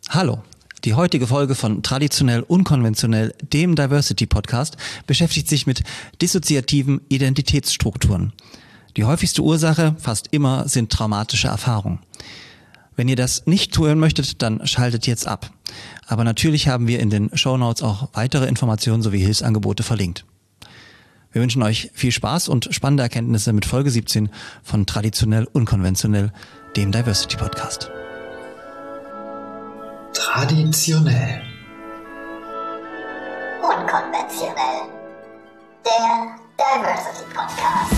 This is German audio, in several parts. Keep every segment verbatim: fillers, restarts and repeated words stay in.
Hallo. Die heutige Folge von Traditionell Unkonventionell, dem Diversity Podcast, beschäftigt sich mit dissoziativen Identitätsstrukturen. Die häufigste Ursache, fast immer, sind traumatische Erfahrungen. Wenn ihr das nicht tun möchtet, dann schaltet jetzt ab. Aber natürlich haben wir in den Shownotes auch weitere Informationen sowie Hilfsangebote verlinkt. Wir wünschen euch viel Spaß und spannende Erkenntnisse mit Folge siebzehn von Traditionell Unkonventionell, dem Diversity Podcast. Traditionell. Unkonventionell. Der Diversity Podcast.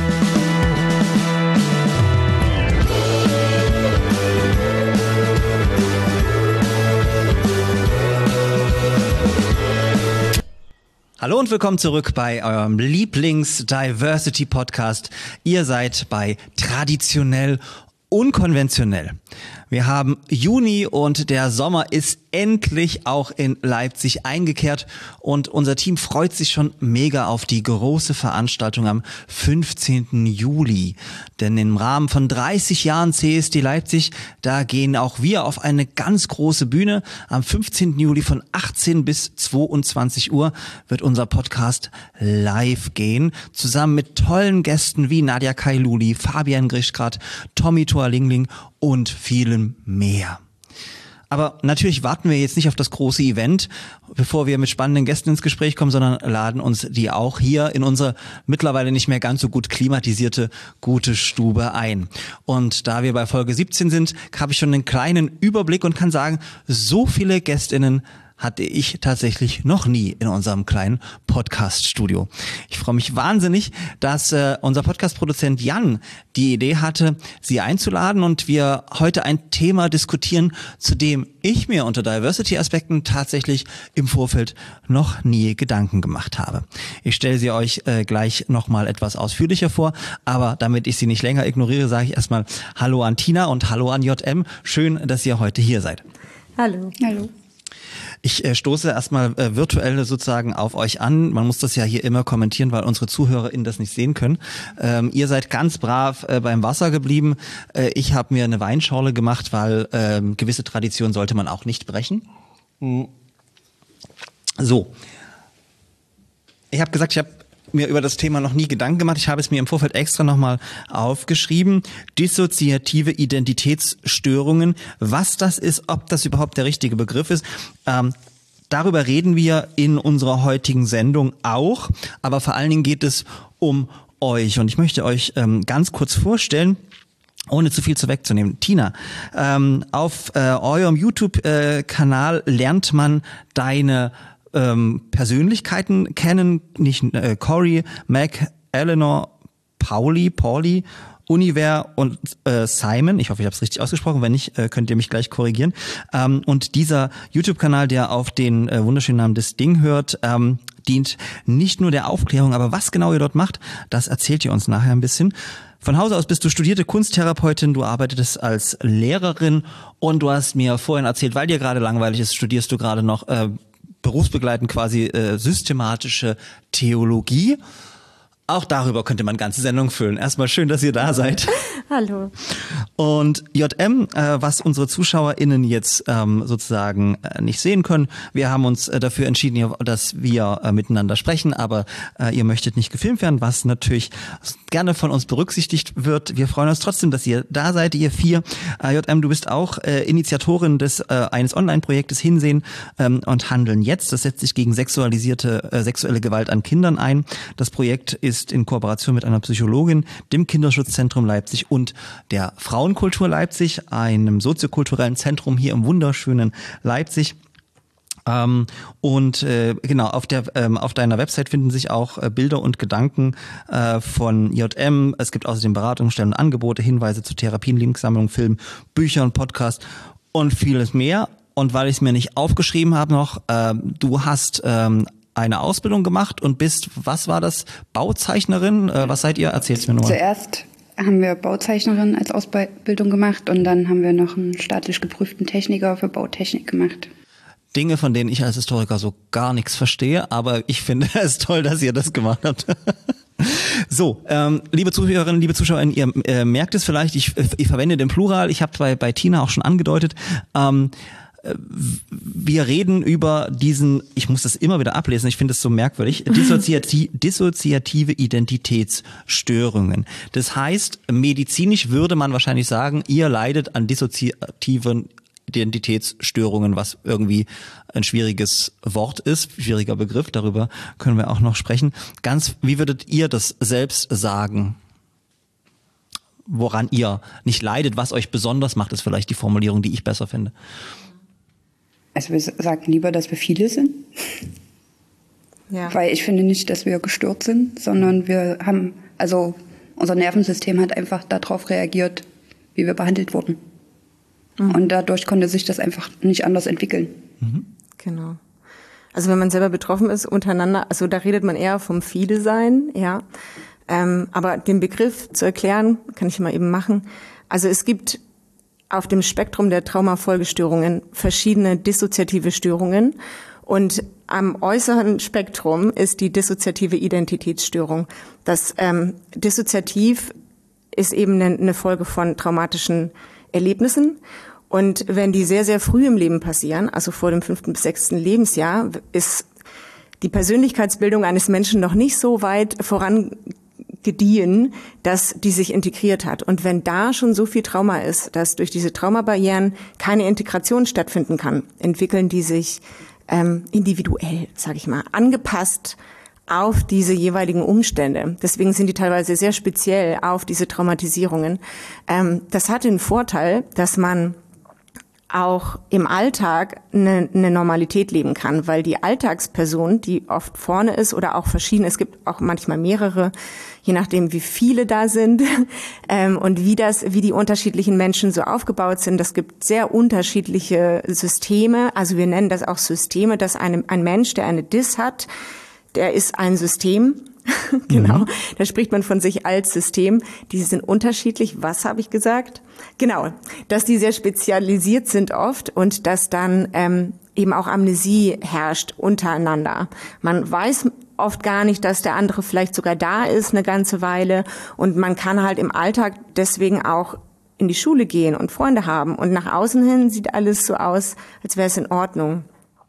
Hallo und willkommen zurück bei eurem Lieblings-Diversity-Podcast. Ihr seid bei Traditionell Unkonventionell. Wir haben Juni und der Sommer ist endlich auch in Leipzig eingekehrt und unser Team freut sich schon mega auf die große Veranstaltung am fünfzehnten Juli. Denn im Rahmen von dreißig Jahren C S D Leipzig, da gehen auch wir auf eine ganz große Bühne. Am fünfzehnten Juli von achtzehn bis zweiundzwanzig Uhr wird unser Podcast live gehen, zusammen mit tollen Gästen wie Nadja Kailuli, Fabian Grischgrad, Tommy Thor-Lingling und vielen mehr. Aber natürlich warten wir jetzt nicht auf das große Event, bevor wir mit spannenden Gästen ins Gespräch kommen, sondern laden uns die auch hier in unsere mittlerweile nicht mehr ganz so gut klimatisierte gute Stube ein. Und da wir bei Folge siebzehn sind, habe ich schon einen kleinen Überblick und kann sagen, so viele GästInnen hatte ich tatsächlich noch nie in unserem kleinen Podcast-Studio. Ich freue mich wahnsinnig, dass äh, unser Podcast-Produzent Jan die Idee hatte, sie einzuladen und wir heute ein Thema diskutieren, zu dem ich mir unter Diversity-Aspekten tatsächlich im Vorfeld noch nie Gedanken gemacht habe. Ich stelle sie euch äh, gleich nochmal etwas ausführlicher vor, aber damit ich sie nicht länger ignoriere, sage ich erstmal Hallo an Tina und Hallo an J M. Schön, dass ihr heute hier seid. Hallo. Hallo. Ich äh, stoße erstmal äh, virtuell sozusagen auf euch an. Man muss das ja hier immer kommentieren, weil unsere ZuhörerInnen das nicht sehen können. Ähm, ihr seid ganz brav äh, beim Wasser geblieben. Äh, ich habe mir eine Weinschorle gemacht, weil äh, gewisse Traditionen sollte man auch nicht brechen. Mhm. So. Ich habe gesagt, ich habe mir über das Thema noch nie Gedanken gemacht. Ich habe es mir im Vorfeld extra nochmal aufgeschrieben. Dissoziative Identitätsstörungen. Was das ist, ob das überhaupt der richtige Begriff ist. Ähm, darüber reden wir in unserer heutigen Sendung auch. Aber vor allen Dingen geht es um euch. Und ich möchte euch ähm, ganz kurz vorstellen, ohne zu viel zu wegzunehmen. Tina, ähm, auf äh, eurem YouTube-Kanal lernt man deine Ähm, Persönlichkeiten kennen, nicht äh, Cory, Mac, Eleanor, Pauli, Pauli, Univer und äh, Simon. Ich hoffe, ich habe es richtig ausgesprochen. Wenn nicht, äh, könnt ihr mich gleich korrigieren. Ähm, und dieser YouTube-Kanal, der auf den äh, wunderschönen Namen des Ding hört, ähm, dient nicht nur der Aufklärung, aber was genau ihr dort macht, das erzählt ihr uns nachher ein bisschen. Von Hause aus bist du studierte Kunsttherapeutin, du arbeitest als Lehrerin und du hast mir vorhin erzählt, weil dir gerade langweilig ist, studierst du gerade noch äh, berufsbegleitend quasi äh, systematische Theologie. Auch darüber könnte man ganze Sendung füllen. Erstmal schön, dass ihr da seid. Hallo. Und J M, äh, was unsere ZuschauerInnen jetzt ähm, sozusagen äh, nicht sehen können, wir haben uns äh, dafür entschieden, dass wir äh, miteinander sprechen, aber äh, ihr möchtet nicht gefilmt werden, was natürlich gerne von uns berücksichtigt wird. Wir freuen uns trotzdem, dass ihr da seid, ihr vier. Äh, J M, du bist auch äh, Initiatorin des äh, eines Online-Projektes Hinsehen ähm, und Handeln jetzt. Das setzt sich gegen sexualisierte, äh, sexuelle Gewalt an Kindern ein. Das Projekt ist ist in Kooperation mit einer Psychologin, dem Kinderschutzzentrum Leipzig und der Frauenkultur Leipzig, einem soziokulturellen Zentrum hier im wunderschönen Leipzig. Ähm, und äh, genau, auf der ähm, auf deiner Website finden sich auch äh, Bilder und Gedanken äh, von J M. Es gibt außerdem Beratungsstellen und Angebote, Hinweise zu Therapien, Linksammlungen, Filmen, Büchern, Podcasts und vieles mehr. Und weil ich es mir nicht aufgeschrieben habe noch, äh, du hast ähm, eine Ausbildung gemacht und bist, was war das, Bauzeichnerin? Äh, was seid ihr? Erzähl's mir nur mal. Zuerst haben wir Bauzeichnerin als Ausbildung gemacht und dann haben wir noch einen staatlich geprüften Techniker für Bautechnik gemacht. Dinge, von denen ich als Historiker so gar nichts verstehe, aber ich finde es toll, dass ihr das gemacht habt. So, ähm, liebe Zuhörerinnen, liebe Zuschauerinnen, ihr äh, merkt es vielleicht, ich, ich verwende den Plural, ich habe bei, bei Tina auch schon angedeutet, ähm, wir reden über diesen, ich muss das immer wieder ablesen, ich finde es so merkwürdig, dissoziati- dissoziative Identitätsstörungen. Das heißt, medizinisch würde man wahrscheinlich sagen, ihr leidet an dissoziativen Identitätsstörungen, was irgendwie ein schwieriges Wort ist, schwieriger Begriff, darüber können wir auch noch sprechen. Ganz, wie würdet ihr das selbst sagen? Woran ihr nicht leidet, was euch besonders macht, ist vielleicht die Formulierung, die ich besser finde. Also wir sagen lieber, dass wir viele sind. Ja. Weil ich finde nicht, dass wir gestört sind, sondern wir haben, also unser Nervensystem hat einfach darauf reagiert, wie wir behandelt wurden. Mhm. Und dadurch konnte sich das einfach nicht anders entwickeln. Mhm. Genau. Also wenn man selber betroffen ist, untereinander, also da redet man eher vom Viele-Sein, ja. Ähm, aber den Begriff zu erklären, kann ich mal eben machen. Also es gibt auf dem Spektrum der Traumafolgestörungen verschiedene dissoziative Störungen und am äußeren Spektrum ist die dissoziative Identitätsstörung. Das ähm, dissoziativ ist eben eine, eine Folge von traumatischen Erlebnissen und wenn die sehr, sehr früh im Leben passieren, also vor dem fünften bis sechsten Lebensjahr, ist die Persönlichkeitsbildung eines Menschen noch nicht so weit voran gediehen, dass die sich integriert hat. Und wenn da schon so viel Trauma ist, dass durch diese Traumabarrieren keine Integration stattfinden kann, entwickeln die sich ähm, individuell, sage ich mal, angepasst auf diese jeweiligen Umstände. Deswegen sind die teilweise sehr speziell auf diese Traumatisierungen. Ähm, das hat den Vorteil, dass man auch im Alltag eine, eine Normalität leben kann, weil die Alltagsperson, die oft vorne ist oder auch verschieden, es gibt auch manchmal mehrere, je nachdem wie viele da sind ähm, und wie das, wie die unterschiedlichen Menschen so aufgebaut sind. Das gibt sehr unterschiedliche Systeme, also wir nennen das auch Systeme, dass ein, ein Mensch, der eine Dis hat, der ist ein System. Genau, mhm. Da spricht man von sich als System. Die sind unterschiedlich. Was habe ich gesagt? Genau, dass die sehr spezialisiert sind oft und dass dann ähm, eben auch Amnesie herrscht untereinander. Man weiß oft gar nicht, dass der andere vielleicht sogar da ist eine ganze Weile und man kann halt im Alltag deswegen auch in die Schule gehen und Freunde haben und nach außen hin sieht alles so aus, als wäre es in Ordnung.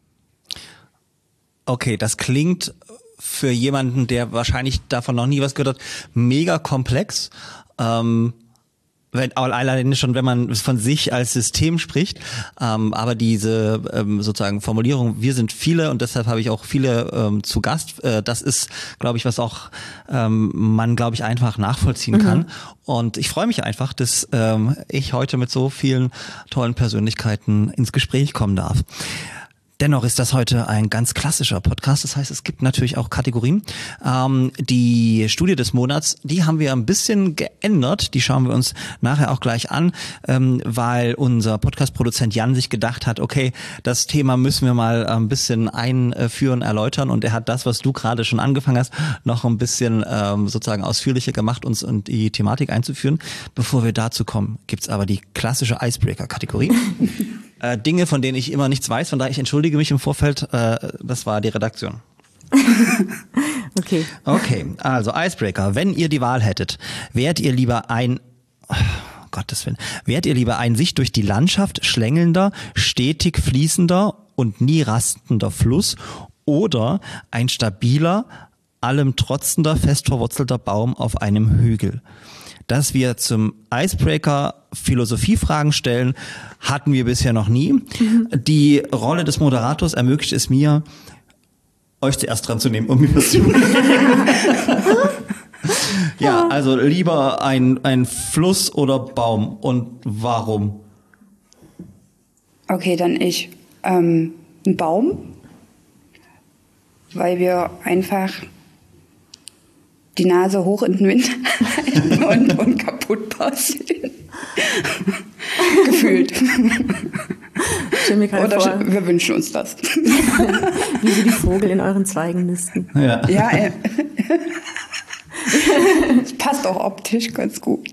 Okay, das klingt für jemanden, der wahrscheinlich davon noch nie was gehört hat, mega komplex. Ähm, wenn, alleine schon, wenn man von sich als System spricht. Ähm, aber diese ähm, sozusagen Formulierung, wir sind viele und deshalb habe ich auch viele ähm, zu Gast. Äh, das ist, glaube ich, was auch ähm, man, glaube ich, einfach nachvollziehen kann. Mhm. Und ich freue mich einfach, dass ähm, ich heute mit so vielen tollen Persönlichkeiten ins Gespräch kommen darf. Dennoch ist das heute ein ganz klassischer Podcast. Das heißt, es gibt natürlich auch Kategorien. Ähm, die Studie des Monats, die haben wir ein bisschen geändert. Die schauen wir uns nachher auch gleich an, ähm, weil unser Podcast-Produzent Jan sich gedacht hat, okay, das Thema müssen wir mal ein bisschen einführen, erläutern. Und er hat das, was du gerade schon angefangen hast, noch ein bisschen ähm, sozusagen ausführlicher gemacht, uns in die Thematik einzuführen. Bevor wir dazu kommen, gibt's aber die klassische Icebreaker-Kategorie. Äh, Dinge, von denen ich immer nichts weiß, von daher ich entschuldige mich im Vorfeld, äh, das war die Redaktion. Okay. Okay, also Icebreaker, wenn ihr die Wahl hättet, wärt ihr lieber ein, oh, Gottes Willen, wärt ihr lieber ein sich durch die Landschaft schlängelnder, stetig fließender und nie rastender Fluss oder ein stabiler, allem trotzender, fest verwurzelter Baum auf einem Hügel? Dass wir zum Icebreaker Philosophiefragen stellen, hatten wir bisher noch nie. Mhm. Die Rolle des Moderators ermöglicht es mir, euch zuerst dran zu nehmen, um mir was zu Ja, also lieber ein, ein Fluss oder Baum und warum? Okay, dann ich. Ähm, ein Baum, weil wir einfach die Nase hoch in den Wind halten und unkaputtbar sind. Gefühlt. Stell mir gerade Oder vor, wir wünschen uns das. wie sie die Vogel in euren Zweigen nisten. Ja, ja äh. Das passt auch optisch ganz gut.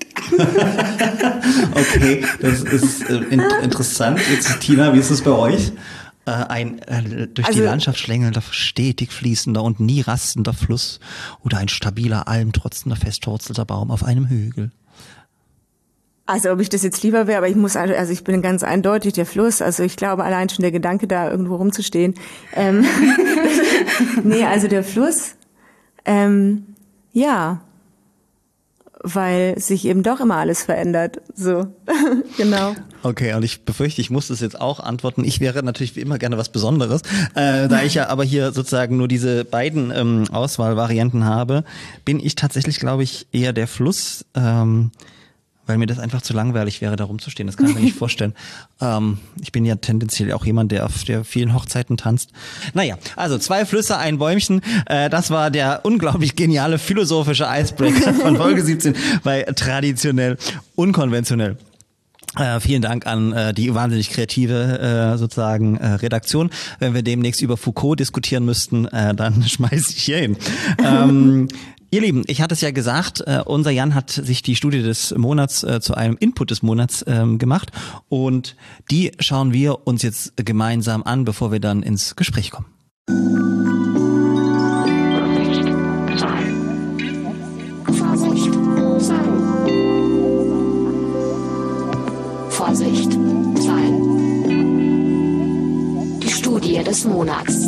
Okay, das ist äh, in- interessant. Jetzt, Tina, wie ist es bei euch? Äh, ein äh, durch also, die Landschaft schlängelnder, stetig fließender und nie rastender Fluss oder ein stabiler, allem trotzender, festwurzelter Baum auf einem Hügel? Also ob ich das jetzt lieber wäre, aber ich muss, also ich bin ganz eindeutig der Fluss. Also ich glaube, allein schon der Gedanke, da irgendwo rumzustehen. Ähm, nee, also der Fluss, ähm, ja, weil sich eben doch immer alles verändert. So, genau. Okay, und ich befürchte, ich muss das jetzt auch antworten. Ich wäre natürlich wie immer gerne was Besonderes. Äh, da ich ja aber hier sozusagen nur diese beiden ähm, Auswahlvarianten habe, bin ich tatsächlich, glaube ich, eher der Fluss, ähm, weil mir das einfach zu langweilig wäre, da rumzustehen. Das kann ich mir nicht vorstellen. Ähm, ich bin ja tendenziell auch jemand, der auf der vielen Hochzeiten tanzt. Naja, also zwei Flüsse, ein Bäumchen. Äh, das war der unglaublich geniale philosophische Icebreaker von Folge siebzehn bei Traditionell Unkonventionell. Äh, vielen Dank an äh, die wahnsinnig kreative äh, sozusagen äh, Redaktion. Wenn wir demnächst über Foucault diskutieren müssten, äh, dann schmeiß ich hier hin. Ähm, Ihr Lieben, ich hatte es ja gesagt, äh, unser Jan hat sich die Studie des Monats äh, zu einem Input des Monats ähm, gemacht und die schauen wir uns jetzt gemeinsam an, bevor wir dann ins Gespräch kommen. Vorsicht, sein. Vorsicht, sein. Die Studie des Monats.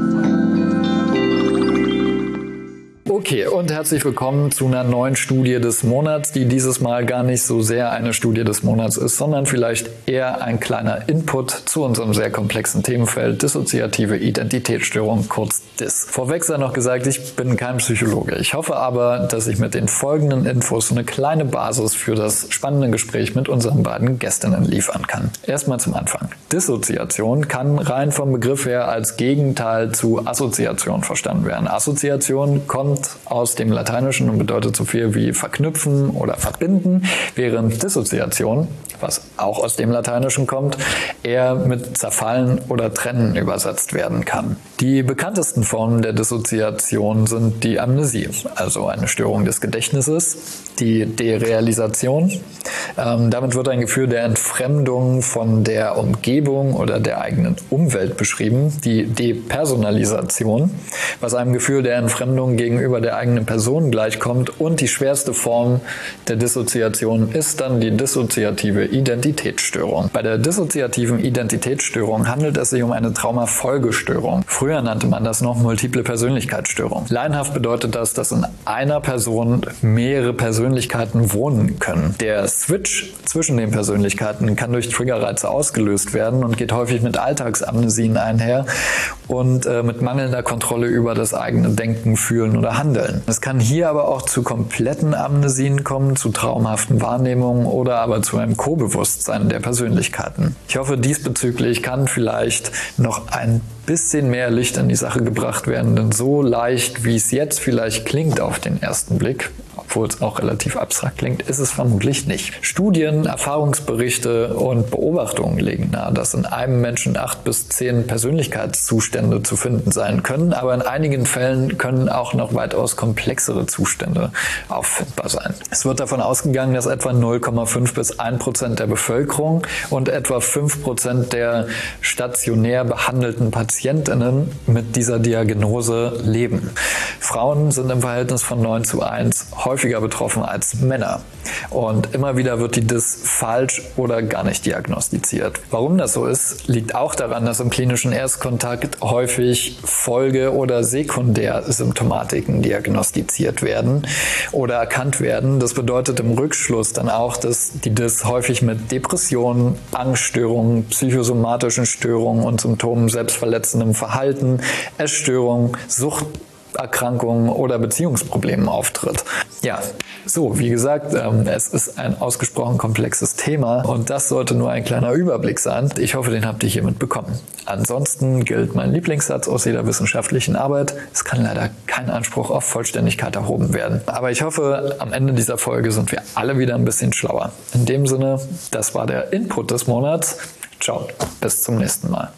Okay, und herzlich willkommen zu einer neuen Studie des Monats, die dieses Mal gar nicht so sehr eine Studie des Monats ist, sondern vielleicht eher ein kleiner Input zu unserem sehr komplexen Themenfeld dissoziative Identitätsstörung, kurz D I S. Vorweg sei noch gesagt, ich bin kein Psychologe. Ich hoffe aber, dass ich mit den folgenden Infos eine kleine Basis für das spannende Gespräch mit unseren beiden Gästinnen liefern kann. Erstmal zum Anfang. Dissoziation kann rein vom Begriff her als Gegenteil zu Assoziation verstanden werden. Assoziation kommt aus dem Lateinischen und bedeutet so viel wie verknüpfen oder verbinden, während Dissoziation, was auch aus dem Lateinischen kommt, eher mit zerfallen oder trennen übersetzt werden kann. Die bekanntesten Formen der Dissoziation sind die Amnesie, also eine Störung des Gedächtnisses, die Derealisation. Ähm, damit wird ein Gefühl der Entfremdung von der Umgebung oder der eigenen Umwelt beschrieben, die Depersonalisation, was einem Gefühl der Entfremdung gegenüber der eigenen Person gleichkommt, und die schwerste Form der Dissoziation ist dann die dissoziative Identitätsstörung. Bei der dissoziativen Identitätsstörung handelt es sich um eine Traumafolgestörung. Früher nannte man das noch multiple Persönlichkeitsstörung. Laienhaft bedeutet das, dass in einer Person mehrere Persönlichkeiten wohnen können. Der Switch zwischen den Persönlichkeiten kann durch Triggerreize ausgelöst werden und geht häufig mit Alltagsamnesien einher und äh, mit mangelnder Kontrolle über das eigene Denken, Fühlen oder Handeln. Es kann hier aber auch zu kompletten Amnesien kommen, zu traumhaften Wahrnehmungen oder aber zu einem Co-Bewusstsein der Persönlichkeiten. Ich hoffe, diesbezüglich kann vielleicht noch ein bisschen mehr Licht in die Sache gebracht werden, denn so leicht, wie es jetzt vielleicht klingt auf den ersten Blick, obwohl es auch relativ abstrakt klingt, ist es vermutlich nicht. Studien, Erfahrungsberichte und Beobachtungen legen nahe, dass in einem Menschen acht bis zehn Persönlichkeitszustände zu finden sein können, aber in einigen Fällen können auch noch weitaus komplexere Zustände auffindbar sein. Es wird davon ausgegangen, dass etwa null Komma fünf bis ein Prozent der Bevölkerung und etwa fünf Prozent der stationär behandelten Patientinnen mit dieser Diagnose leben. Frauen sind im Verhältnis von neun zu eins häufiger betroffen als Männer. Und immer wieder wird die D I S falsch oder gar nicht diagnostiziert. Warum das so ist, liegt auch daran, dass im klinischen Erstkontakt häufig Folge- oder Sekundärsymptomatiken diagnostiziert werden oder erkannt werden. Das bedeutet im Rückschluss dann auch, dass die D I S häufig mit Depressionen, Angststörungen, psychosomatischen Störungen und Symptomen selbstverletzendem Verhalten, Essstörungen, Sucht, Erkrankungen oder Beziehungsproblemen auftritt. Ja, so, wie gesagt, ähm, es ist ein ausgesprochen komplexes Thema und das sollte nur ein kleiner Überblick sein. Ich hoffe, den habt ihr hiermit bekommen. Ansonsten gilt mein Lieblingssatz aus jeder wissenschaftlichen Arbeit: Es kann leider kein Anspruch auf Vollständigkeit erhoben werden. Aber ich hoffe, am Ende dieser Folge sind wir alle wieder ein bisschen schlauer. In dem Sinne, das war der Input des Monats. Ciao, bis zum nächsten Mal.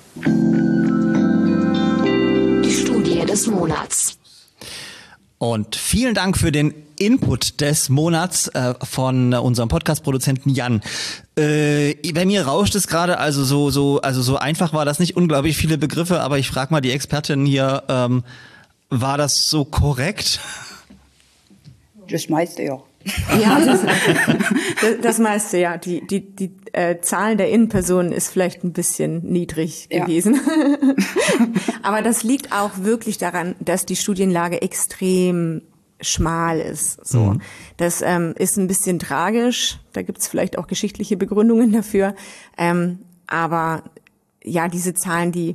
Die Studie des Monats. Und vielen Dank für den Input des Monats äh, von äh, unserem Podcast-Produzenten Jan. Äh, bei mir rauscht es gerade, also so so also so einfach war das nicht, unglaublich viele Begriffe, aber ich frage mal die Expertin hier, ähm, war das so korrekt? Das meiste ja. Ja, das, das, das meiste, ja. Die, die, die äh, Zahlen der Innenpersonen ist vielleicht ein bisschen niedrig Ja. gewesen. Aber das liegt auch wirklich daran, dass die Studienlage extrem schmal ist. So, Mhm. das ähm, ist ein bisschen tragisch. Da gibt's vielleicht auch geschichtliche Begründungen dafür. Ähm, aber ja, diese Zahlen, die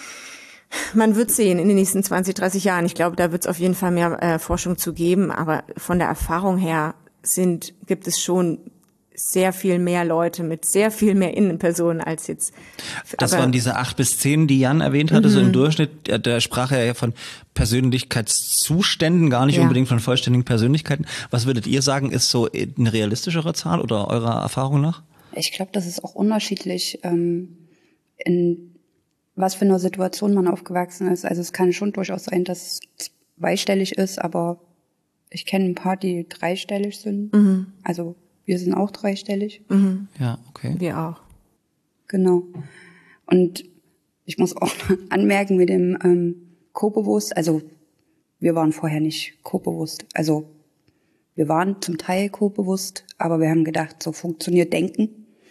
man wird sehen in den nächsten zwanzig, dreißig Jahren. Ich glaube, da wird es auf jeden Fall mehr äh, Forschung zu geben. Aber von der Erfahrung her sind, gibt es schon sehr viel mehr Leute mit sehr viel mehr Innenpersonen als jetzt. Das aber, waren diese acht bis zehn, die Jan erwähnt hatte, so im Durchschnitt. Da, da sprach er ja von Persönlichkeitszuständen, gar nicht Ja. unbedingt von vollständigen Persönlichkeiten. Was würdet ihr sagen, ist so eine realistischere Zahl oder eurer Erfahrung nach? Ich glaube, das ist auch unterschiedlich, ähm, in was für eine Situation man aufgewachsen ist. Also es kann schon durchaus sein, dass es zweistellig ist, aber ich kenne ein paar, die dreistellig sind. Mhm. Also wir sind auch dreistellig. Mhm. Ja, okay. Wir auch. Genau. Und ich muss auch anmerken mit dem ähm, Co-bewusst, also wir waren vorher nicht co-bewusst. Also wir waren zum Teil co-bewusst, aber wir haben gedacht, so funktioniert Denken.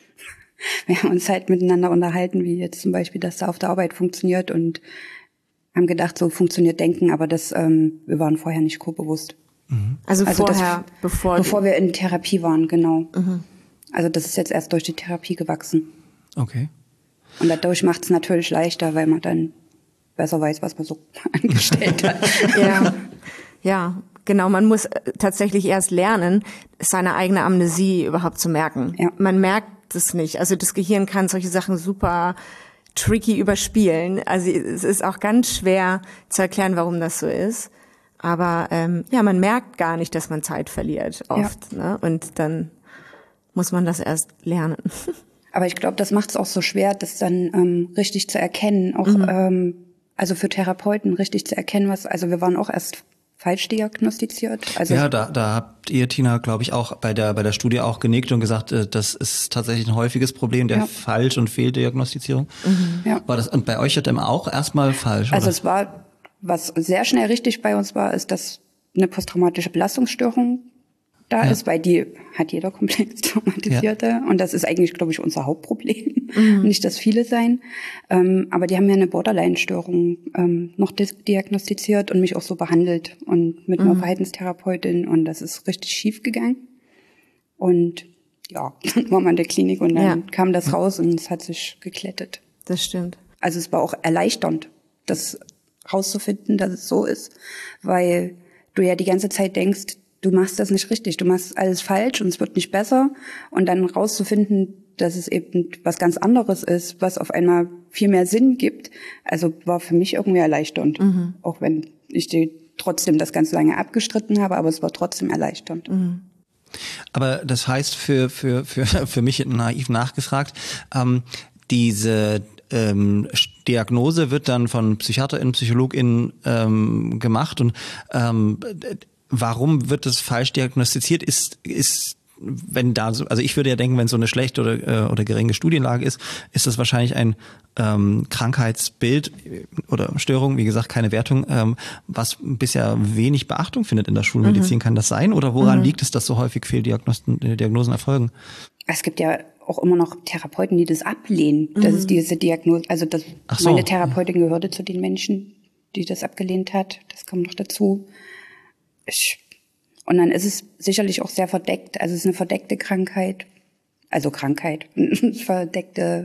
Wir haben uns halt miteinander unterhalten, wie jetzt zum Beispiel, dass da auf der Arbeit funktioniert und haben gedacht, so funktioniert Denken, aber das, ähm, wir waren vorher nicht co-bewusst. Also, Also das- vorher, bevor, Bevor wir in Therapie waren, genau. Also das ist jetzt erst durch die Therapie gewachsen. Okay. Und dadurch macht es natürlich leichter, weil man dann besser weiß, was man so angestellt hat. ja, ja, genau. Man muss äh, tatsächlich erst lernen, seine eigene Amnesie überhaupt zu merken. Ja. Man merkt es nicht. Also das Gehirn kann solche Sachen super tricky überspielen. Also es ist auch ganz schwer zu erklären, warum das so ist. Aber ähm, ja, man merkt gar nicht, dass man Zeit verliert oft. Ne? Und dann muss man das erst lernen. Aber ich glaube, das macht es auch so schwer, das dann ähm, richtig zu erkennen. Auch ähm, also für Therapeuten richtig zu erkennen, was. Also wir waren auch erst falsch diagnostiziert. Also Ja, da, da habt ihr, Tina, glaube ich, auch bei der bei der Studie auch genickt und gesagt, äh, das ist tatsächlich ein häufiges Problem der Ja. Falsch- und Fehldiagnostizierung. Ja. War das und bei euch dann auch erstmal falsch? Also oder? es war, was sehr schnell richtig bei uns war, ist, dass eine posttraumatische Belastungsstörung da Ja. ist, weil die hat jeder komplex Traumatisierte. Und das ist eigentlich, glaube ich, unser Hauptproblem. Nicht, dass viele sein. Ähm, aber die haben ja eine Borderline-Störung ähm, noch dis- diagnostiziert und mich auch so behandelt. Und mit einer Verhaltenstherapeutin. Und das ist richtig schief gegangen. Und ja, dann war man in der Klinik und dann Ja. kam das raus und es hat sich geklettet. Das stimmt. Also es war auch erleichternd, das rauszufinden, dass es so ist, weil du ja die ganze Zeit denkst, du machst das nicht richtig, du machst alles falsch und es wird nicht besser und dann rauszufinden, dass es eben was ganz anderes ist, was auf einmal viel mehr Sinn gibt, also war für mich irgendwie erleichternd, auch wenn ich die trotzdem das ganz lange abgestritten habe, aber es war trotzdem erleichternd. Aber das heißt für für für für mich naiv nachgefragt, ähm, diese ähm, Diagnose wird dann von PsychiaterInnen, PsychologInnen ähm, gemacht und ähm, warum wird das falsch diagnostiziert? Ist ist wenn da so, also ich würde ja denken, wenn so eine schlechte oder äh, oder geringe Studienlage ist, ist das wahrscheinlich ein ähm, Krankheitsbild oder Störung, wie gesagt, keine Wertung, ähm, was bisher wenig Beachtung findet in der Schulmedizin. Mhm. Kann das sein? Oder woran mhm. liegt es, dass so häufig Fehldiagnosen Diagnosen erfolgen? Es gibt ja auch immer noch Therapeuten, die das ablehnen. Mhm. Das ist diese Diagnose, also das, Ach so. Meine Therapeutin gehörte zu den Menschen, die das abgelehnt hat. Das kommt noch dazu. Ich Und dann ist es sicherlich auch sehr verdeckt. Also es ist eine verdeckte Krankheit. Also Krankheit. Verdeckte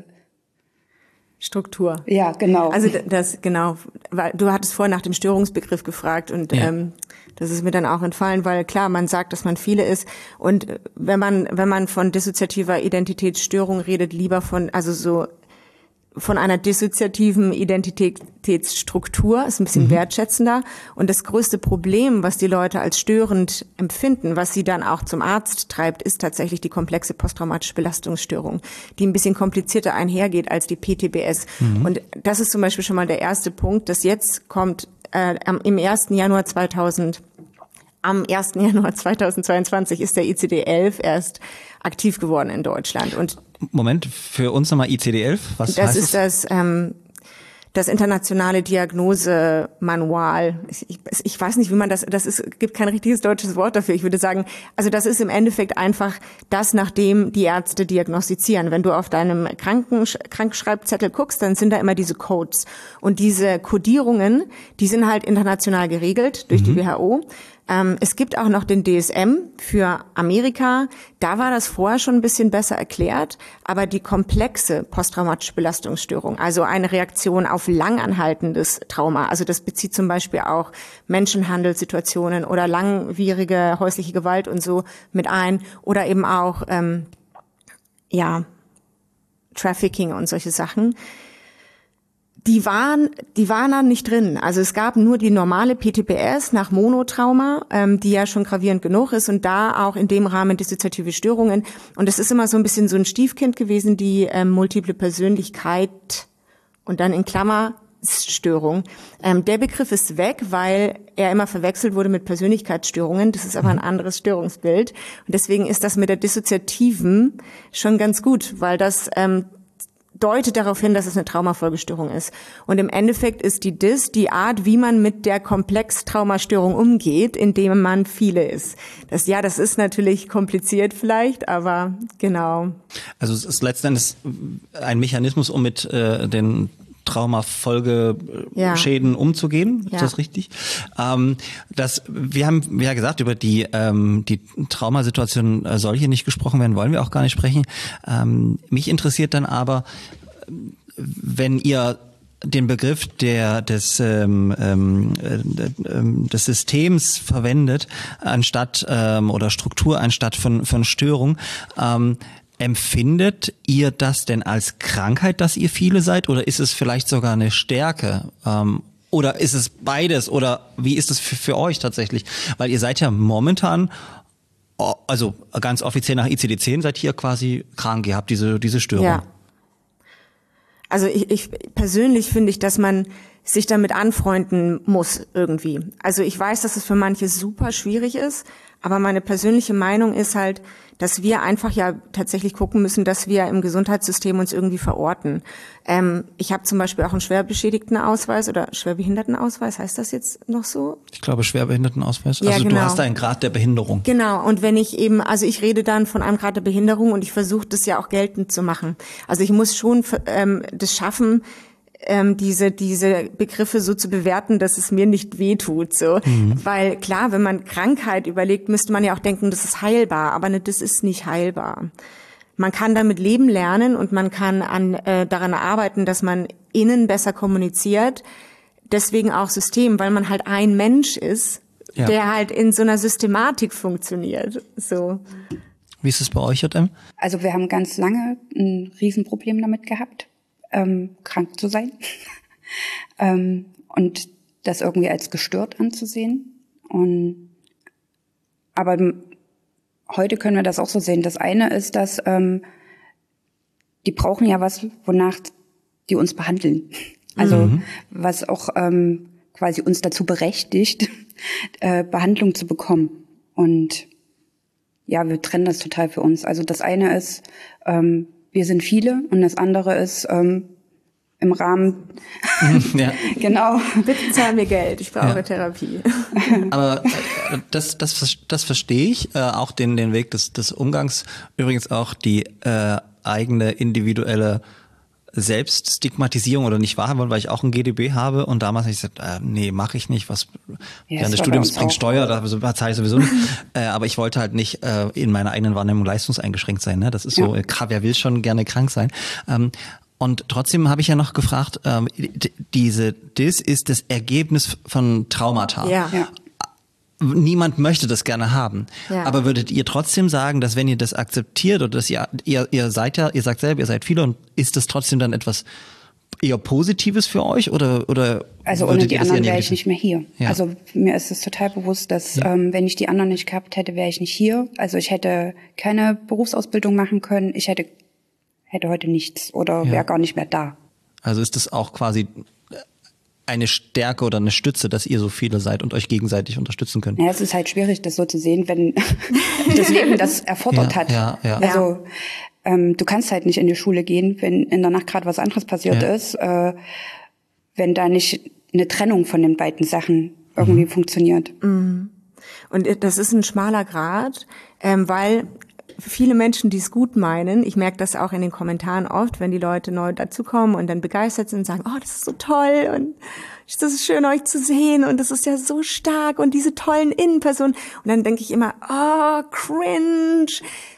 Struktur. Ja, genau. Also das, genau. Weil du hattest vorhin nach dem Störungsbegriff gefragt und ja. ähm, das ist mir dann auch entfallen, weil klar, man sagt, dass man viele ist. Und wenn man, wenn man von dissoziativer Identitätsstörung redet, lieber von, also so von einer dissoziativen Identitätsstruktur, ist ein bisschen mhm. wertschätzender. Und das größte Problem, was die Leute als störend empfinden, was sie dann auch zum Arzt treibt, ist tatsächlich die komplexe posttraumatische Belastungsstörung, die ein bisschen komplizierter einhergeht als die P T B S. Mhm. Und das ist zum Beispiel schon mal der erste Punkt, dass jetzt kommt äh, im ersten Januar zweitausend Am ersten Januar zweitausendzweiundzwanzig ist der I C D elf erst aktiv geworden in Deutschland. Und Moment, für uns nochmal I C D elf? Was das heißt ist das? Ähm, das internationale Diagnosemanual. Ich, ich, ich weiß nicht, wie man das, das ist, gibt kein richtiges deutsches Wort dafür. Ich würde sagen, also das ist im Endeffekt einfach das, nach dem die Ärzte diagnostizieren. Wenn du auf deinem Kranken, Krankschreibzettel guckst, dann sind da immer diese Codes. Und diese Codierungen, die sind halt international geregelt durch mhm. die W H O. Ähm, es gibt auch noch den D S M für Amerika. Da war das vorher schon ein bisschen besser erklärt. Aber die komplexe posttraumatische Belastungsstörung, also eine Reaktion auf langanhaltendes Trauma, also das bezieht zum Beispiel auch Menschenhandelssituationen oder langwierige häusliche Gewalt und so mit ein oder eben auch ähm, ja Trafficking und solche Sachen. Die waren, die waren dann nicht drin. Also es gab nur die normale P T B S nach Monotrauma, ähm, die ja schon gravierend genug ist und da auch in dem Rahmen dissoziative Störungen. Und es ist immer so ein bisschen so ein Stiefkind gewesen, die ähm, multiple Persönlichkeit und dann in Klammer Störung. Ähm, der Begriff ist weg, weil er immer verwechselt wurde mit Persönlichkeitsstörungen. Das ist aber ein anderes Störungsbild. Und deswegen ist das mit der dissoziativen schon ganz gut, weil das ähm, deutet darauf hin, dass es eine Traumafolgestörung ist. Und im Endeffekt ist die D I S die Art, wie man mit der Komplextraumastörung umgeht, indem man viele ist. Das, ja, das ist natürlich kompliziert vielleicht, aber genau. Also es ist letzten Endes ein Mechanismus, um mit äh, den Traumafolgeschäden ja. umzugehen, ist ja. das richtig? Ähm, das, wir haben ja gesagt, über die ähm, die Traumasituation äh, soll hier nicht gesprochen werden, wollen wir auch gar nicht sprechen. Ähm, mich interessiert dann aber, wenn ihr den Begriff der des ähm, ähm, des Systems verwendet anstatt ähm, oder Struktur anstatt von von Störung. Ähm, Empfindet ihr das denn als Krankheit, dass ihr viele seid, oder ist es vielleicht sogar eine Stärke? Ähm, oder ist es beides? Oder wie ist es für, für euch tatsächlich? Weil ihr seid ja momentan, also ganz offiziell nach I C D zehn, seid ihr quasi krank, ihr habt diese, diese Störung. Ja. Also ich, ich persönlich finde ich, dass man sich damit anfreunden muss irgendwie. Also ich weiß, dass es für manche super schwierig ist, aber meine persönliche Meinung ist halt, dass wir einfach ja tatsächlich gucken müssen, dass wir im Gesundheitssystem uns irgendwie verorten. Ähm, ich habe zum Beispiel auch einen Schwerbeschädigtenausweis oder Schwerbehindertenausweis, heißt das jetzt noch so? Ich glaube Schwerbehindertenausweis. Ja, also genau. Du hast einen Grad der Behinderung. Genau, und wenn ich eben, also ich rede dann von einem Grad der Behinderung und ich versuche das ja auch geltend zu machen. Also ich muss schon ähm, das schaffen, ähm, diese diese Begriffe so zu bewerten, dass es mir nicht wehtut, so, mhm. weil klar, wenn man Krankheit überlegt, müsste man ja auch denken, das ist heilbar, aber ne, das ist nicht heilbar. Man kann damit leben lernen und man kann an äh, daran arbeiten, dass man innen besser kommuniziert. Deswegen auch System, weil man halt ein Mensch ist, ja. der halt in so einer Systematik funktioniert. So. Wie ist es bei euch, J M? Also wir haben ganz lange ein Riesenproblem damit gehabt. Ähm, krank zu sein ähm, und das irgendwie als gestört anzusehen. Und aber heute können wir das auch so sehen. Das eine ist, dass ähm, die brauchen ja was, wonach die uns behandeln. Also mhm. was auch ähm, quasi uns dazu berechtigt, äh, Behandlung zu bekommen. Und ja, wir trennen das total für uns. Also das eine ist, ähm, wir sind viele, und das andere ist ähm, im Rahmen, ja. genau, bitte zahl mir Geld, ich brauche ja. Therapie. Aber äh, das, das, das verstehe ich, äh, auch den, den Weg des, des Umgangs, übrigens auch die äh, eigene individuelle Selbststigmatisierung oder nicht wahrhaben wollen, weil ich auch ein G D B habe und damals habe ich gesagt, äh, nee, mache ich nicht, was ja, während des Studiums bringt Steuer, da zahle ich sowieso nicht. äh, aber ich wollte halt nicht äh, in meiner eigenen Wahrnehmung leistungseingeschränkt sein. Ne? Das ist so, ja. äh, wer will schon gerne krank sein. Ähm, und trotzdem habe ich ja noch gefragt, ähm, d- diese D I S ist das Ergebnis von Traumata. Ja. ja. Niemand möchte das gerne haben. Ja. Aber würdet ihr trotzdem sagen, dass wenn ihr das akzeptiert oder dass ihr, ihr, ihr seid ja, ihr sagt selber, ihr seid viele, und ist das trotzdem dann etwas eher Positives für euch oder, oder? Also ohne die anderen wäre ich nicht mehr hier. Ja. Also mir ist es total bewusst, dass ja. ähm, wenn ich die anderen nicht gehabt hätte, wäre ich nicht hier. Also ich hätte keine Berufsausbildung machen können. Ich hätte, hätte heute nichts oder ja. wäre gar nicht mehr da. Also ist das auch quasi eine Stärke oder eine Stütze, dass ihr so viele seid und euch gegenseitig unterstützen könnt? Ja, es ist halt schwierig, das so zu sehen, wenn das Leben das erfordert ja, hat. Ja, ja. Also ähm, du kannst halt nicht in die Schule gehen, wenn in der Nacht gerade was anderes passiert ja. ist. Äh, wenn da nicht eine Trennung von den beiden Sachen irgendwie mhm. funktioniert. Mhm. Und das ist ein schmaler Grat, ähm, weil viele Menschen, die es gut meinen, ich merke das auch in den Kommentaren oft, wenn die Leute neu dazukommen und dann begeistert sind und sagen, oh, das ist so toll und das ist schön, euch zu sehen und das ist ja so stark und diese tollen Innenpersonen. Und dann denke ich immer, oh, cringe.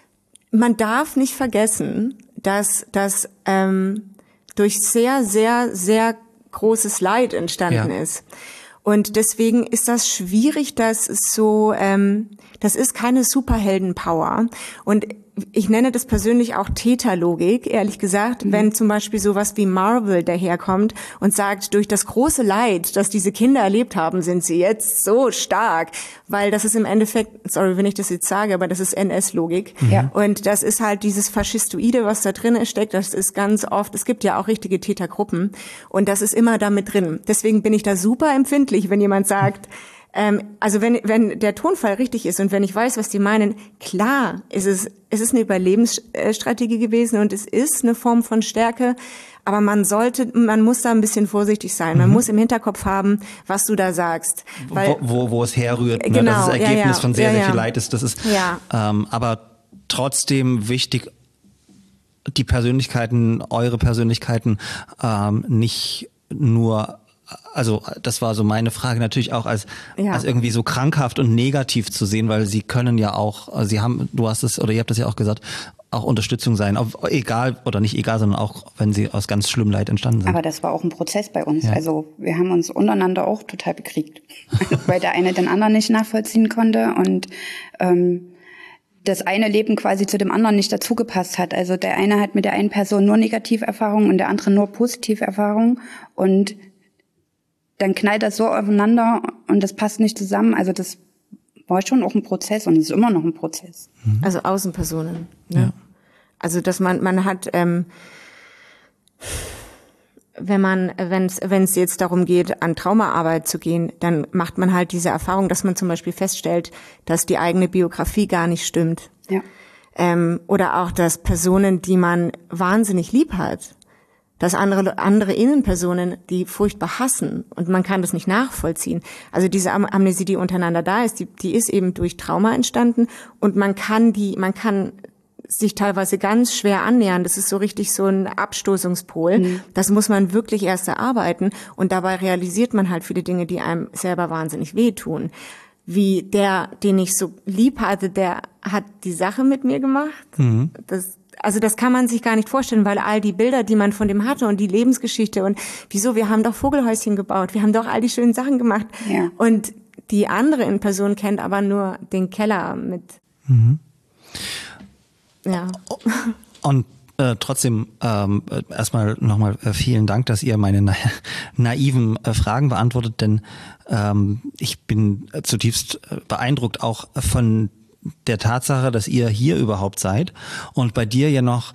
Man darf nicht vergessen, dass das ähm, durch sehr, sehr, sehr großes Leid entstanden ja. ist. Und deswegen ist das schwierig, dass so, ähm, das ist keine Superheldenpower. Und ich nenne das persönlich auch Täterlogik, ehrlich gesagt, mhm. wenn zum Beispiel sowas wie Marvel daherkommt und sagt, durch das große Leid, das diese Kinder erlebt haben, sind sie jetzt so stark. Weil das ist im Endeffekt, sorry, wenn ich das jetzt sage, aber das ist N S-Logik. Mhm. Und das ist halt dieses Faschistoide, was da drin steckt, das ist ganz oft, es gibt ja auch richtige Tätergruppen und das ist immer da mit drin. Deswegen bin ich da super empfindlich, wenn jemand sagt, Ähm, also wenn, wenn der Tonfall richtig ist und wenn ich weiß, was die meinen, klar, ist es, es ist eine Überlebensstrategie gewesen und es ist eine Form von Stärke, aber man sollte, man muss da ein bisschen vorsichtig sein. Man mhm. muss im Hinterkopf haben, was du da sagst. Weil, wo, wo, wo es herrührt, ne? Genau, dass das Ergebnis ja, ja, von sehr, ja, sehr ja. viel Leid ist. Das ist ja. ähm, aber trotzdem wichtig, die Persönlichkeiten, eure Persönlichkeiten ähm, nicht nur, also das war so meine Frage, natürlich auch als ja. als irgendwie so krankhaft und negativ zu sehen, weil sie können ja auch, sie haben, du hast es oder ihr habt es ja auch gesagt, auch Unterstützung sein, auf, egal oder nicht egal, sondern auch wenn sie aus ganz schlimmem Leid entstanden sind. Aber das war auch ein Prozess bei uns. Ja. Also wir haben uns untereinander auch total bekriegt, weil der eine den anderen nicht nachvollziehen konnte und ähm, das eine Leben quasi zu dem anderen nicht dazugepasst hat. Also der eine hat mit der einen Person nur Negativerfahrungen und der andere nur Positiverfahrungen und dann knallt das so aufeinander und das passt nicht zusammen. Also das war schon auch ein Prozess und es ist immer noch ein Prozess. Also Außenpersonen. Ne? Ja. Also dass man man hat, ähm, wenn man wenn es wenn es jetzt darum geht, an Traumaarbeit zu gehen, dann macht man halt diese Erfahrung, dass man zum Beispiel feststellt, dass die eigene Biografie gar nicht stimmt. Ja. Ähm, oder auch, dass Personen, die man wahnsinnig lieb hat, dass andere andere Innenpersonen, die furchtbar hassen und man kann das nicht nachvollziehen. Also diese Am- Amnesie, die untereinander da ist, die, die ist eben durch Trauma entstanden und man kann die, man kann sich teilweise ganz schwer annähern. Das ist so richtig so ein Abstoßungspol. Mhm. Das muss man wirklich erst erarbeiten und dabei realisiert man halt viele Dinge, die einem selber wahnsinnig wehtun. Wie der, den ich so lieb hatte, der hat die Sache mit mir gemacht. Mhm. Das Also das kann man sich gar nicht vorstellen, weil all die Bilder, die man von dem hatte und die Lebensgeschichte und wieso, wir haben doch Vogelhäuschen gebaut, wir haben doch all die schönen Sachen gemacht. Ja. Und die andere in Person kennt aber nur den Keller mit. Mhm. Ja. Und äh, trotzdem ähm, erstmal nochmal äh, vielen Dank, dass ihr meine na- naiven äh, Fragen beantwortet, denn ähm, ich bin äh, zutiefst äh, beeindruckt auch von der Tatsache, dass ihr hier überhaupt seid und bei dir ja noch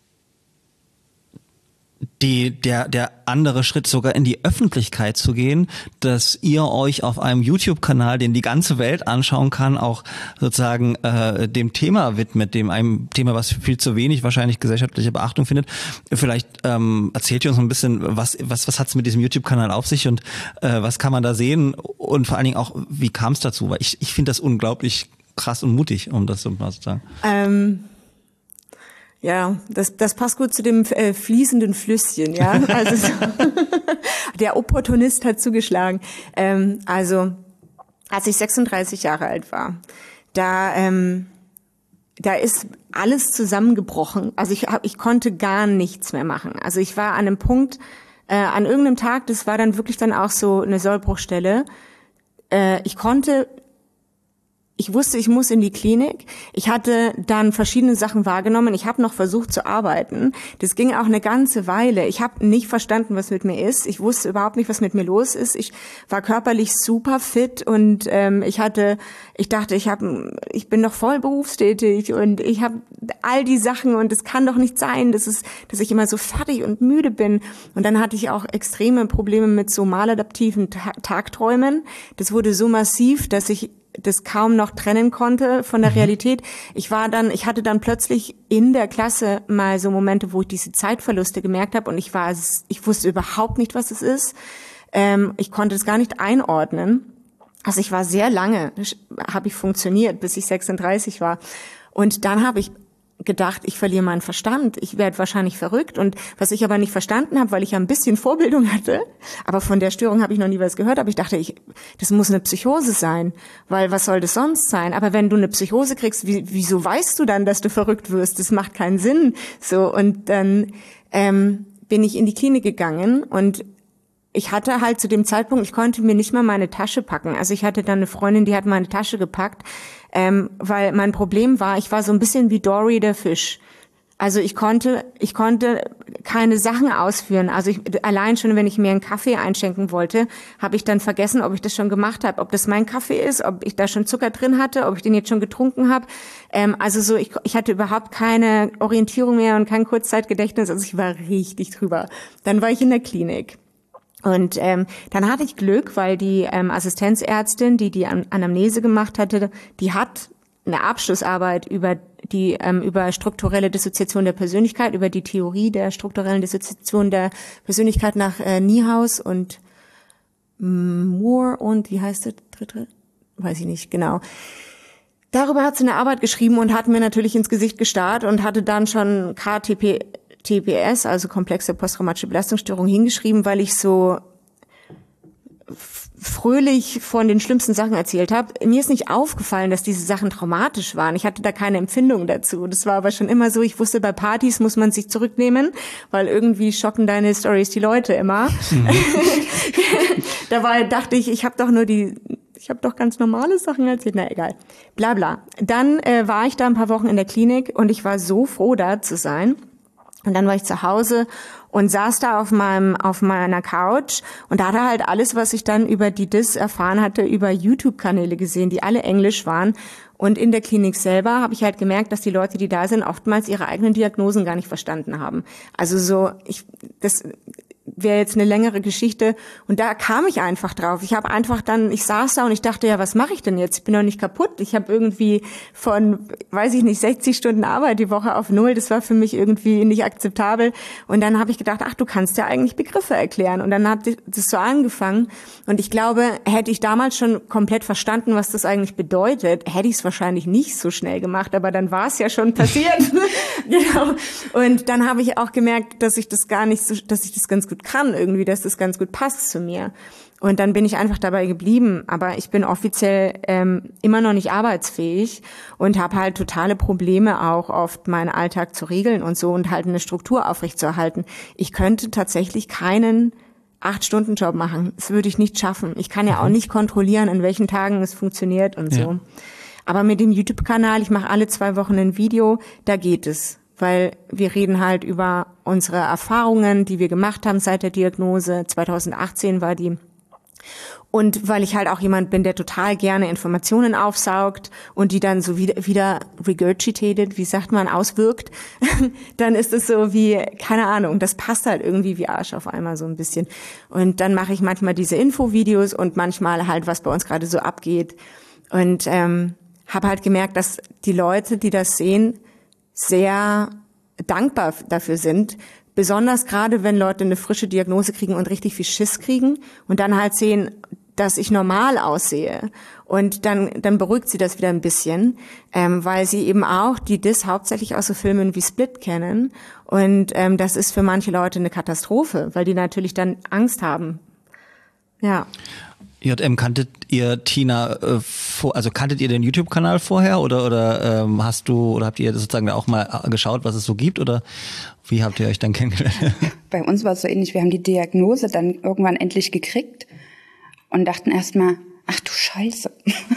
die, der, der andere Schritt sogar in die Öffentlichkeit zu gehen, dass ihr euch auf einem YouTube-Kanal, den die ganze Welt anschauen kann, auch sozusagen äh, dem Thema widmet, dem einem Thema, was viel zu wenig wahrscheinlich gesellschaftliche Beachtung findet. Vielleicht ähm, erzählt ihr uns ein bisschen, was was was hat's mit diesem YouTube-Kanal auf sich und äh, was kann man da sehen und vor allen Dingen auch, wie kam es dazu? Weil ich ich finde das unglaublich krass und mutig, um das so mal zu sagen. Ähm, ja, das, das passt gut zu dem äh, fließenden Flüsschen, ja. Also so, der Opportunist hat zugeschlagen. Ähm, also als ich sechsunddreißig Jahre alt war, da ähm, da ist alles zusammengebrochen. Also ich hab, ich konnte gar nichts mehr machen. Also ich war an einem Punkt, äh, an irgendeinem Tag, das war dann wirklich dann auch so eine Sollbruchstelle. Äh, ich konnte Ich wusste, ich muss in die Klinik. Ich hatte dann verschiedene Sachen wahrgenommen. Ich habe noch versucht zu arbeiten. Das ging auch eine ganze Weile. Ich habe nicht verstanden, was mit mir ist. Ich wusste überhaupt nicht, was mit mir los ist. Ich war körperlich super fit und ähm, ich hatte, ich dachte, ich habe, ich bin doch voll berufstätig und ich habe all die Sachen und es kann doch nicht sein, dass es, dass ich immer so fertig und müde bin. Und dann hatte ich auch extreme Probleme mit so maladaptiven Ta- Tagträumen. Das wurde so massiv, dass ich das kaum noch trennen konnte von der Realität. Ich war dann, ich hatte dann plötzlich in der Klasse mal so Momente, wo ich diese Zeitverluste gemerkt habe und ich war, ich wusste überhaupt nicht, was es ist. Ähm, ich konnte es gar nicht einordnen. Also ich war sehr lange, habe ich funktioniert, bis ich sechsunddreißig war. Und dann habe ich gedacht, ich verliere meinen Verstand, ich werde wahrscheinlich verrückt. Und was ich aber nicht verstanden habe, weil ich ja ein bisschen Vorbildung hatte, aber von der Störung habe ich noch nie was gehört, aber ich dachte, ich, das muss eine Psychose sein, weil was soll das sonst sein? Aber wenn du eine Psychose kriegst, wie, wieso weißt du dann, dass du verrückt wirst? Das macht keinen Sinn. So, und dann ähm, bin ich in die Klinik gegangen und ich hatte halt zu dem Zeitpunkt, ich konnte mir nicht mal meine Tasche packen. Also ich hatte dann eine Freundin, die hat meine Tasche gepackt, ähm, weil mein Problem war, ich war so ein bisschen wie Dory der Fisch. Also ich konnte, ich konnte keine Sachen ausführen. Also ich, allein schon, wenn ich mir einen Kaffee einschenken wollte, habe ich dann vergessen, ob ich das schon gemacht habe, ob das mein Kaffee ist, ob ich da schon Zucker drin hatte, ob ich den jetzt schon getrunken habe. Ähm, also so, ich, ich hatte überhaupt keine Orientierung mehr und kein Kurzzeitgedächtnis. Also ich war richtig drüber. Dann war ich in der Klinik. Und ähm, dann hatte ich Glück, weil die ähm, Assistenzärztin, die die Anamnese gemacht hatte, die hat eine Abschlussarbeit über die ähm, über strukturelle Dissoziation der Persönlichkeit, über die Theorie der strukturellen Dissoziation der Persönlichkeit nach äh, Niehaus und Moore und wie heißt der dritte? Weiß ich nicht genau. Darüber hat sie eine Arbeit geschrieben und hat mir natürlich ins Gesicht gestarrt und hatte dann schon K T P T P S, also komplexe posttraumatische Belastungsstörung, hingeschrieben, weil ich so fröhlich von den schlimmsten Sachen erzählt habe. Mir ist nicht aufgefallen, dass diese Sachen traumatisch waren. Ich hatte da keine Empfindung dazu. Das war aber schon immer so, ich wusste, bei Partys muss man sich zurücknehmen, weil irgendwie schocken deine Storys die Leute immer. Mhm. Dabei dachte ich, ich habe doch nur die... Ich habe doch ganz normale Sachen erzählt. Na, egal. Bla bla. Dann äh, war ich da ein paar Wochen in der Klinik und ich war so froh, da zu sein. Und dann war ich zu Hause und saß da auf meinem auf meiner Couch und da hatte halt alles, was ich dann über die D I S erfahren hatte, über YouTube-Kanäle gesehen, die alle englisch waren. Und in der Klinik selber habe ich halt gemerkt, dass die Leute, die da sind, oftmals ihre eigenen Diagnosen gar nicht verstanden haben. Also so, ich das wäre jetzt eine längere Geschichte und da kam ich einfach drauf. Ich habe einfach dann, ich saß da und ich dachte, ja, was mache ich denn jetzt? Ich bin doch nicht kaputt. Ich habe irgendwie von, weiß ich nicht, sechzig Stunden Arbeit die Woche auf null. Das war für mich irgendwie nicht akzeptabel. Und dann habe ich gedacht, ach, du kannst ja eigentlich Begriffe erklären. Und dann hat das so angefangen. Und ich glaube, hätte ich damals schon komplett verstanden, was das eigentlich bedeutet, hätte ich es wahrscheinlich nicht so schnell gemacht. Aber dann war es ja schon passiert. Genau. Und dann habe ich auch gemerkt, dass ich das gar nicht so, dass ich das ganz gut kann irgendwie, dass das ganz gut passt zu mir. Und dann bin ich einfach dabei geblieben. Aber ich bin offiziell ähm, immer noch nicht arbeitsfähig und habe halt totale Probleme auch oft, meinen Alltag zu regeln und so und halt eine Struktur aufrechtzuerhalten. Ich könnte tatsächlich keinen Acht-Stunden-Job machen. Das würde ich nicht schaffen. Ich kann ja auch nicht kontrollieren, an welchen Tagen es funktioniert und so. Ja. Aber mit dem YouTube-Kanal, ich mache alle zwei Wochen ein Video, da geht es. Weil wir reden halt über unsere Erfahrungen, die wir gemacht haben seit der Diagnose. zweitausendachtzehn war die. Und weil ich halt auch jemand bin, der total gerne Informationen aufsaugt und die dann so wieder, wieder regurgitated, wie sagt man, auswirkt, dann ist es so wie, keine Ahnung, das passt halt irgendwie wie Arsch auf einmal so ein bisschen. Und dann mache ich manchmal diese Infovideos und manchmal halt, was bei uns gerade so abgeht. Und ähm, habe halt gemerkt, dass die Leute, die das sehen, sehr dankbar dafür sind, besonders gerade, wenn Leute eine frische Diagnose kriegen und richtig viel Schiss kriegen und dann halt sehen, dass ich normal aussehe. Und dann dann beruhigt sie das wieder ein bisschen, ähm, weil sie eben auch die D I S hauptsächlich aus so Filmen wie Split kennen. Und ähm, das ist für manche Leute eine Katastrophe, weil die natürlich dann Angst haben. Ja. J M, kanntet ihr Tina äh, vor, also kanntet ihr den YouTube-Kanal vorher oder oder ähm, hast du oder habt ihr sozusagen da auch mal geschaut, was es so gibt oder wie habt ihr euch dann kennengelernt? Bei uns war es so ähnlich, wir haben die Diagnose dann irgendwann endlich gekriegt und dachten erstmal, ach du Scheiße.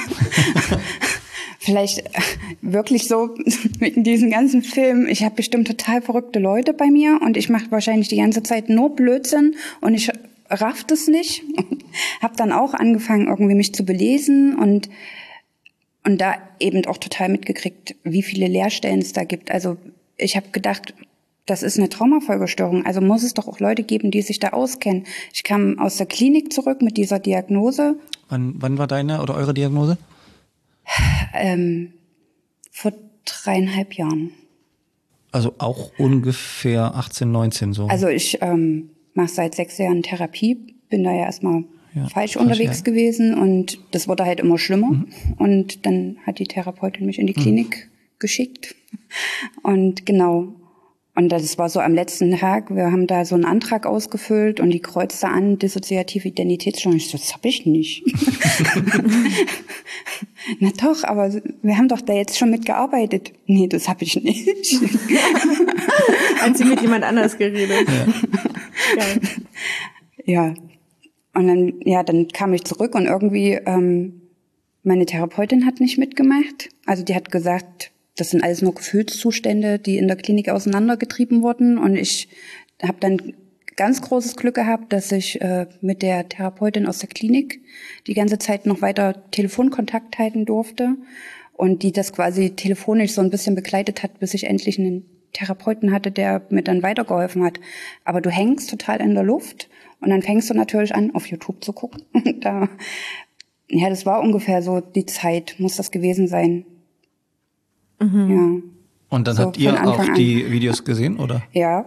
Vielleicht wirklich so mit diesen ganzen Filmen, ich habe bestimmt total verrückte Leute bei mir und ich mache wahrscheinlich die ganze Zeit nur Blödsinn und ich rafft es nicht. Habe dann auch angefangen, irgendwie mich zu belesen und und da eben auch total mitgekriegt, wie viele Leerstellen es da gibt. Also ich habe gedacht, das ist eine Traumafolgestörung. Also muss es doch auch Leute geben, die sich da auskennen. Ich kam aus der Klinik zurück mit dieser Diagnose. Wann, wann war deine oder eure Diagnose? Ähm, vor dreieinhalb Jahren. Also auch ungefähr achtzehn, neunzehn so. Also ich ähm, mache seit sechs Jahren Therapie, bin da ja erstmal ja, falsch unterwegs ja. gewesen und das wurde halt immer schlimmer. Mhm. Und dann hat die Therapeutin mich in die Klinik mhm. geschickt. Und genau, und das war so am letzten Tag, wir haben da so einen Antrag ausgefüllt und die kreuzte an, dissoziative Identitätsstörung. Ich so, das hab ich nicht. Na doch, aber wir haben doch da jetzt schon mitgearbeitet. Nee, das hab ich nicht. Hat sie mit jemand anders geredet? Ja. Ja. Und dann, ja, dann kam ich zurück und irgendwie, ähm, meine Therapeutin hat nicht mitgemacht. Also die hat gesagt, das sind alles nur Gefühlszustände, die in der Klinik auseinandergetrieben wurden. Und ich habe dann ganz großes Glück gehabt, dass ich äh, mit der Therapeutin aus der Klinik die ganze Zeit noch weiter Telefonkontakt halten durfte und die das quasi telefonisch so ein bisschen begleitet hat, bis ich endlich einen Therapeuten hatte, der mir dann weitergeholfen hat. Aber du hängst total in der Luft und dann fängst du natürlich an, auf YouTube zu gucken. Und da, ja, das war ungefähr so die Zeit, muss das gewesen sein. Mhm. Ja. Und dann so habt ihr auch an. die Videos gesehen, oder? Ja.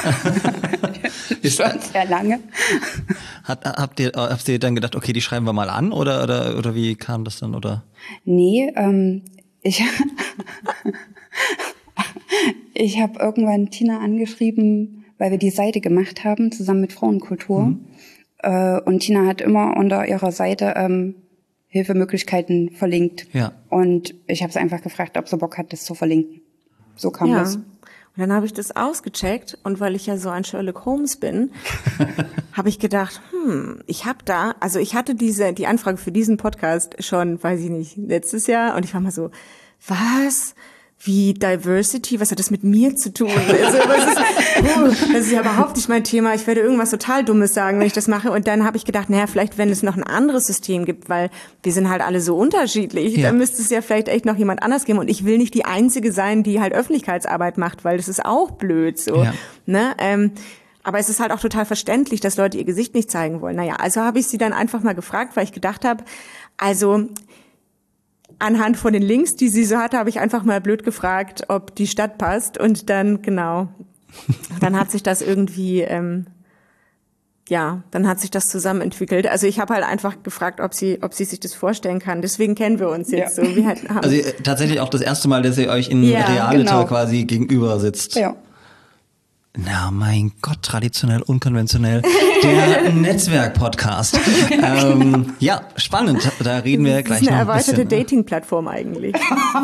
Schon sehr lange. Hat, habt ihr, habt ihr dann gedacht, okay, die schreiben wir mal an, oder, oder, oder wie kam das dann, oder? Nee, ähm, ich, ich habe irgendwann Tina angeschrieben, weil wir die Seite gemacht haben, zusammen mit Frauenkultur. Mhm. Äh, und Tina hat immer unter ihrer Seite, ähm, Hilfemöglichkeiten verlinkt. Ja. Und ich habe sie einfach gefragt, ob sie Bock hat, das zu verlinken. So kam ja. das. Und dann habe ich das ausgecheckt und weil ich ja so ein Sherlock Holmes bin, habe ich gedacht, hm, ich habe da, also ich hatte diese die Anfrage für diesen Podcast schon, weiß ich nicht, letztes Jahr und ich war mal so, was? Wie Diversity, was hat das mit mir zu tun? Also, das, ist, uh, das ist ja überhaupt nicht mein Thema. Ich werde irgendwas total Dummes sagen, wenn ich das mache. Und dann habe ich gedacht, naja, vielleicht wenn es noch ein anderes System gibt, weil wir sind halt alle so unterschiedlich, ja. dann müsste es ja vielleicht echt noch jemand anders geben. Und ich will nicht die Einzige sein, die halt Öffentlichkeitsarbeit macht, weil das ist auch blöd so. Ja. Ne? Ähm, aber es ist halt auch total verständlich, dass Leute ihr Gesicht nicht zeigen wollen. Naja, also habe ich sie dann einfach mal gefragt, weil ich gedacht habe, also anhand von den Links, die sie so hatte, habe ich einfach mal blöd gefragt, ob die Stadt passt. Und dann, genau, dann hat sich das irgendwie, ähm, ja, dann hat sich das zusammen entwickelt. Also ich habe halt einfach gefragt, ob sie, ob sie sich das vorstellen kann. Deswegen kennen wir uns jetzt ja. so. Wir halt haben also tatsächlich auch das erste Mal, dass ihr euch in ja, Realita genau. quasi gegenüber sitzt. Ja. Na, mein Gott, traditionell, unkonventionell. Der Netzwerk-Podcast. ähm, ja, spannend. Da reden wir gleich noch ein bisschen. Das ist eine erweiterte Dating-Plattform eigentlich.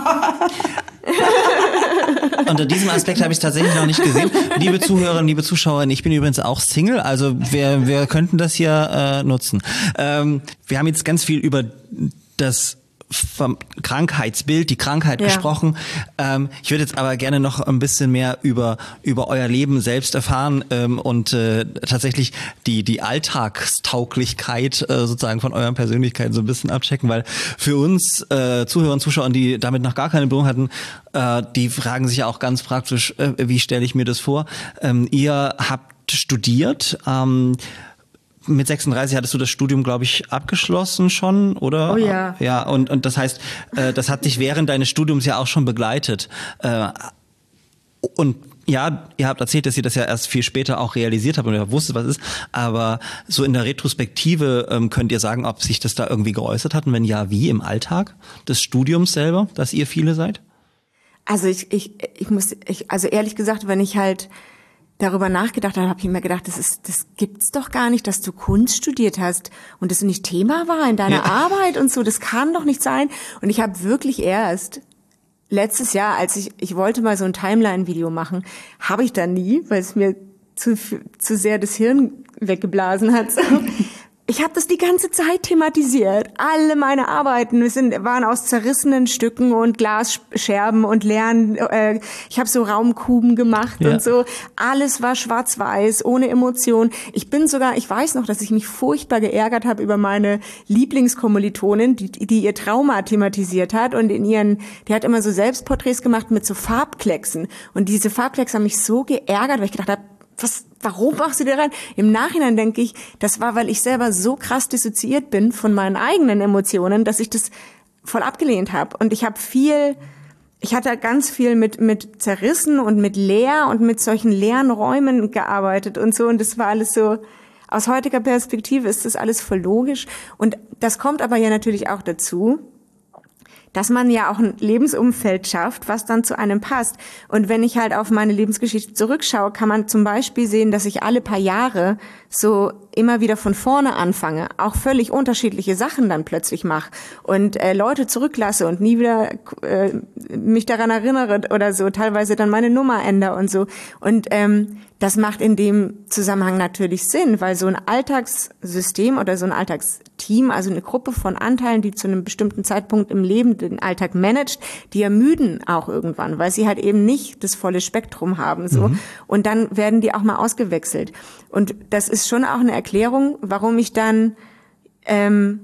Unter diesem Aspekt habe ich es tatsächlich noch nicht gesehen. Liebe Zuhörerinnen, liebe Zuschauer, ich bin übrigens auch Single, also wir, wir könnten das hier äh, nutzen. Ähm, wir haben jetzt ganz viel über das vom Krankheitsbild, die Krankheit ja. gesprochen. Ähm, ich würde jetzt aber gerne noch ein bisschen mehr über über euer Leben selbst erfahren ähm, und äh, tatsächlich die die Alltagstauglichkeit äh, sozusagen von euren Persönlichkeiten so ein bisschen abchecken, weil für uns äh, Zuhörer und Zuschauer, die damit noch gar keine Berührung hatten, äh, die fragen sich ja auch ganz praktisch, äh, wie stelle ich mir das vor? Ähm, ihr habt studiert, ähm, mit sechsunddreißig hattest du das Studium, glaube ich, abgeschlossen schon, oder? Oh ja. Ja, und, und das heißt, äh, das hat dich während deines Studiums ja auch schon begleitet. Äh, und ja, ihr habt erzählt, dass ihr das ja erst viel später auch realisiert habt und ihr wusstet, was es ist. Aber so in der Retrospektive ähm, könnt ihr sagen, ob sich das da irgendwie geäußert hat? Und wenn ja, wie im Alltag des Studiums selber, dass ihr viele seid? Also ich, ich, ich muss, ich, also ehrlich gesagt, wenn ich halt darüber nachgedacht habe, habe ich mir gedacht, das ist, das gibt's doch gar nicht, dass du Kunst studiert hast und das nicht Thema war in deiner ja. Arbeit und so. Das kann doch nicht sein. Und ich habe wirklich erst letztes Jahr, als ich, ich wollte mal so ein Timeline-Video machen, habe ich da nie, weil es mir zu, zu sehr das Hirn weggeblasen hat. Ich habe das die ganze Zeit thematisiert. Alle meine Arbeiten sind, waren aus zerrissenen Stücken und Glasscherben und leeren. Äh, ich habe so Raumkuben gemacht ja. und so. Alles war schwarz-weiß, ohne Emotion. Ich bin sogar, ich weiß noch, dass ich mich furchtbar geärgert habe über meine Lieblingskommilitonin, die, die ihr Trauma thematisiert hat und in ihren, die hat immer so Selbstporträts gemacht mit so Farbklecksen. Und diese Farbklecks haben mich so geärgert, weil ich gedacht habe, was, warum machst du dir rein? Im Nachhinein denke ich, das war, weil ich selber so krass dissoziiert bin von meinen eigenen Emotionen, dass ich das voll abgelehnt habe. Und ich habe viel, ich hatte ganz viel mit mit Zerrissen und mit leer und mit solchen leeren Räumen gearbeitet und so. Und das war alles so, aus heutiger Perspektive ist das alles voll logisch. Und das kommt aber ja natürlich auch dazu, dass man ja auch ein Lebensumfeld schafft, was dann zu einem passt. Und wenn ich halt auf meine Lebensgeschichte zurückschaue, kann man zum Beispiel sehen, dass ich alle paar Jahre so immer wieder von vorne anfange, auch völlig unterschiedliche Sachen dann plötzlich mache und äh, Leute zurücklasse und nie wieder äh, mich daran erinnere oder so, teilweise dann meine Nummer ändere und so. Und ähm, das macht in dem Zusammenhang natürlich Sinn, weil so ein Alltagssystem oder so ein Alltagsteam, also eine Gruppe von Anteilen, die zu einem bestimmten Zeitpunkt im Leben den Alltag managt, die ermüden auch irgendwann, weil sie halt eben nicht das volle Spektrum haben, so. Mhm. Und dann werden die auch mal ausgewechselt. Und das ist schon auch eine Erklärung, warum ich dann, ähm,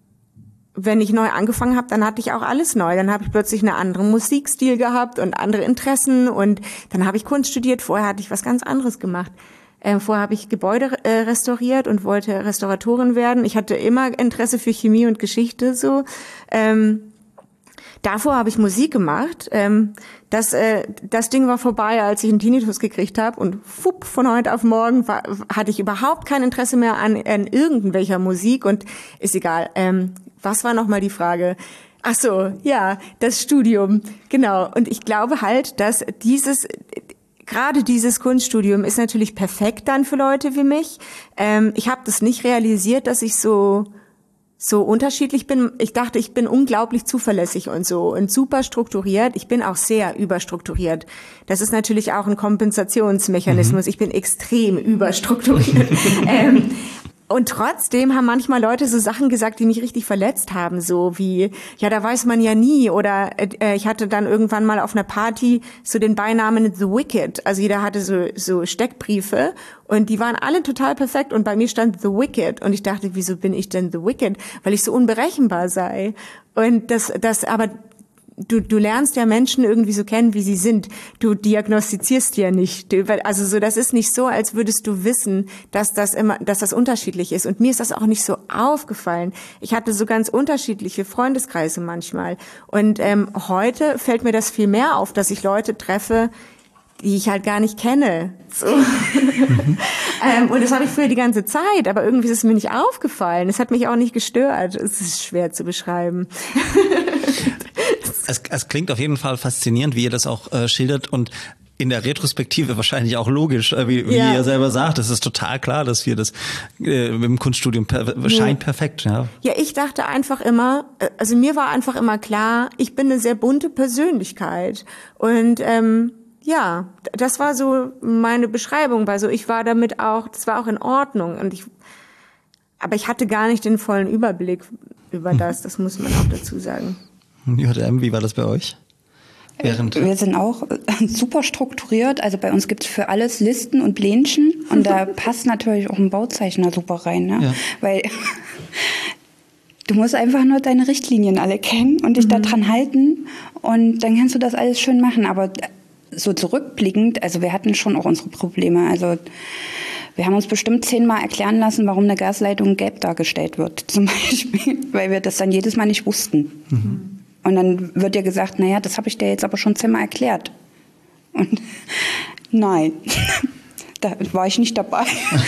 wenn ich neu angefangen habe, dann hatte ich auch alles neu. Dann habe ich plötzlich einen anderen Musikstil gehabt und andere Interessen und dann habe ich Kunst studiert. Vorher hatte ich was ganz anderes gemacht. Ähm, vorher habe ich Gebäude äh, restauriert und wollte Restauratorin werden. Ich hatte immer Interesse für Chemie und Geschichte so. Ähm, Davor habe ich Musik gemacht. Ähm, das, äh, das Ding war vorbei, als ich einen Tinnitus gekriegt habe. Und fupp, von heute auf morgen war, hatte ich überhaupt kein Interesse mehr an, an irgendwelcher Musik. Und ist egal. Ähm, was war nochmal die Frage? Ach so, ja, das Studium. Genau. Und ich glaube halt, dass dieses... Gerade dieses Kunststudium ist natürlich perfekt dann für Leute wie mich. Ähm, ich habe das nicht realisiert, dass ich so... so unterschiedlich bin. Ich dachte, ich bin unglaublich zuverlässig und so und super strukturiert. Ich bin auch sehr überstrukturiert. Das ist natürlich auch ein Kompensationsmechanismus. Mhm. Ich bin extrem überstrukturiert. ähm, und trotzdem haben manchmal Leute so Sachen gesagt, die mich richtig verletzt haben, so wie, ja, da weiß man ja nie. Oder äh, ich hatte dann irgendwann mal auf einer Party so den Beinamen The Wicked. Also jeder hatte so so Steckbriefe und die waren alle total perfekt und bei mir stand The Wicked. Und ich dachte, wieso bin ich denn The Wicked? Weil ich so unberechenbar sei. Und das, das, aber du, du lernst ja Menschen irgendwie so kennen, wie sie sind. Du diagnostizierst ja nicht. Du, also so, das ist nicht so, als würdest du wissen, dass das immer, dass das unterschiedlich ist. Und mir ist das auch nicht so aufgefallen. Ich hatte so ganz unterschiedliche Freundeskreise manchmal. Und ähm, heute fällt mir das viel mehr auf, dass ich Leute treffe, die ich halt gar nicht kenne. So. ähm, und das habe ich früher die ganze Zeit, aber irgendwie ist es mir nicht aufgefallen. Es hat mich auch nicht gestört. Es ist schwer zu beschreiben. es, es klingt auf jeden Fall faszinierend, wie ihr das auch äh, schildert und in der Retrospektive wahrscheinlich auch logisch, äh, wie, wie ja. ihr selber sagt. Es ist total klar, dass wir das äh, mit dem Kunststudium per, scheint ja. perfekt. Ja. ja, ich dachte einfach immer, also mir war einfach immer klar, ich bin eine sehr bunte Persönlichkeit und ähm, ja, das war so meine Beschreibung, weil so ich war damit auch, das war auch in Ordnung und ich, aber ich hatte gar nicht den vollen Überblick über das, das muss man auch dazu sagen. J M, wie war das bei euch? Während Wir sind auch super strukturiert, also bei uns gibt's für alles Listen und Plänchen und da passt natürlich auch ein Bauzeichner super rein, ne? Ja. Weil du musst einfach nur deine Richtlinien alle kennen und dich mhm. da dran halten und dann kannst du das alles schön machen, aber so zurückblickend, also wir hatten schon auch unsere Probleme. Also wir haben uns bestimmt zehnmal erklären lassen, warum eine Gasleitung gelb dargestellt wird, zum Beispiel, weil wir das dann jedes Mal nicht wussten. Mhm. Und dann wird dir gesagt, naja, das habe ich dir jetzt aber schon zehnmal erklärt. Und nein, da war ich nicht dabei.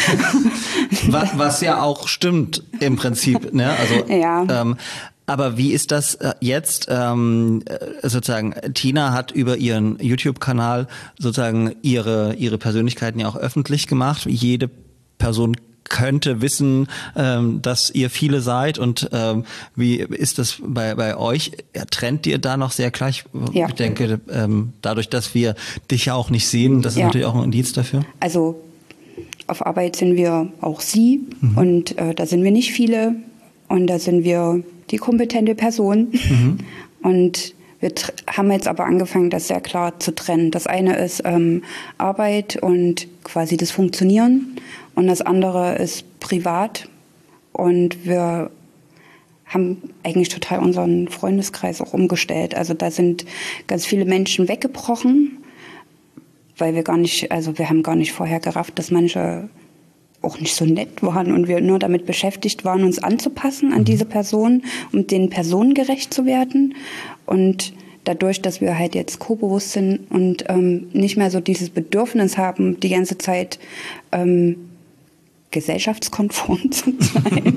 was, was ja auch stimmt im Prinzip, ne? Also ja. ähm, aber wie ist das jetzt, ähm, sozusagen, Tina hat über ihren YouTube-Kanal sozusagen ihre ihre Persönlichkeiten ja auch öffentlich gemacht. Jede Person könnte wissen, ähm, dass ihr viele seid und ähm, wie ist das bei bei euch? Ja, trennt ihr da noch sehr klar? Ich ja. denke, ähm, dadurch, dass wir dich ja auch nicht sehen, das ist ja. natürlich auch ein Indiz dafür. Also auf Arbeit sind wir auch sie mhm. und äh, da sind wir nicht viele und da sind wir die kompetente Person. Mhm. Und wir tr- haben jetzt aber angefangen, das sehr klar zu trennen. Das eine ist ähm, Arbeit und quasi das Funktionieren und das andere ist privat. Und wir haben eigentlich total unseren Freundeskreis auch umgestellt. Also da sind ganz viele Menschen weggebrochen, weil wir gar nicht, also wir haben gar nicht vorher gerafft, dass manche auch nicht so nett waren und wir nur damit beschäftigt waren, uns anzupassen an diese Person, um denen personengerecht zu werden. Und dadurch, dass wir halt jetzt co-bewusst sind und ähm, nicht mehr so dieses Bedürfnis haben, die ganze Zeit ähm, gesellschaftskonform zu sein,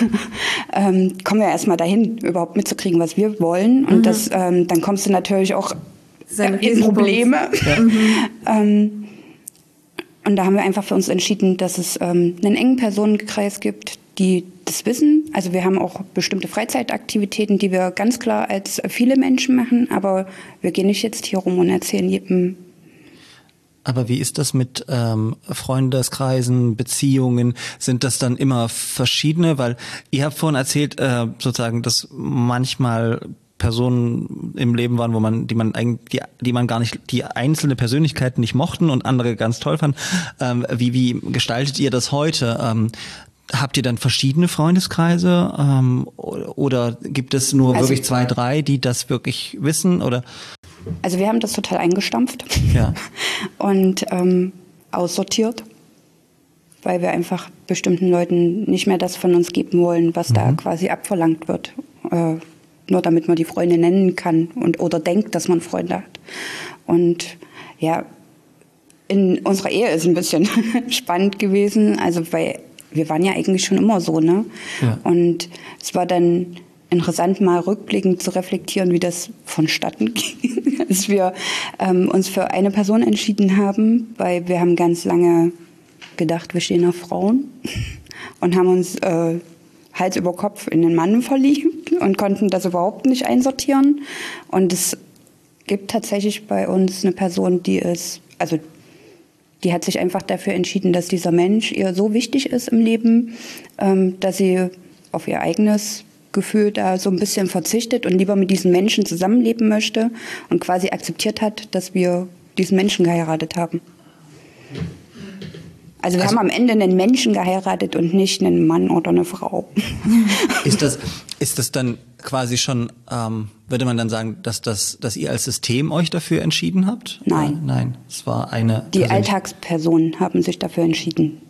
ähm, kommen wir erstmal dahin, überhaupt mitzukriegen, was wir wollen. Und mhm. das, ähm, dann kommst du natürlich auch in Probleme. Ja. ähm, und da haben wir einfach für uns entschieden, dass es ähm, einen engen Personenkreis gibt, die das wissen. Also wir haben auch bestimmte Freizeitaktivitäten, die wir ganz klar als viele Menschen machen, aber wir gehen nicht jetzt hier rum und erzählen jedem. Aber wie ist das mit ähm, Freundeskreisen, Beziehungen? Sind das dann immer verschiedene? Weil ihr habt vorhin erzählt, äh, sozusagen, dass manchmal Personen im Leben waren, wo man, die man eigentlich, die, die man gar nicht, die einzelne Persönlichkeiten nicht mochten und andere ganz toll fanden. Ähm, wie, wie gestaltet ihr das heute? Ähm, Habt ihr dann verschiedene Freundeskreise ähm, oder gibt es nur also, wirklich zwei, drei, die das wirklich wissen? Oder? Also wir haben das total eingestampft ja. und ähm, aussortiert, weil wir einfach bestimmten Leuten nicht mehr das von uns geben wollen, was mhm. da quasi abverlangt wird. Äh, nur damit man die Freunde nennen kann und oder denkt, dass man Freunde hat. Und ja, in unserer Ehe ist ein bisschen spannend gewesen, also weil wir waren ja eigentlich schon immer so, ne? Ja. Und es war dann interessant, mal rückblickend zu reflektieren, wie das vonstatten ging, als wir ähm, uns für eine Person entschieden haben, weil wir haben ganz lange gedacht, wir stehen auf Frauen und haben uns äh, Hals über Kopf in den Mann verliebt und konnten das überhaupt nicht einsortieren. Und es gibt tatsächlich bei uns eine Person, die ist, also die hat sich einfach dafür entschieden, dass dieser Mensch ihr so wichtig ist im Leben, ähm, dass sie auf ihr eigenes Gefühl da so ein bisschen verzichtet und lieber mit diesen Menschen zusammenleben möchte und quasi akzeptiert hat, dass wir diesen Menschen geheiratet haben. Also wir also, haben am Ende einen Menschen geheiratet und nicht einen Mann oder eine Frau. Ist das, ist das dann quasi schon, ähm, würde man dann sagen, dass, das, dass ihr als System euch dafür entschieden habt? Nein. Äh, nein, es war eine... Die Alltagspersonen haben sich dafür entschieden.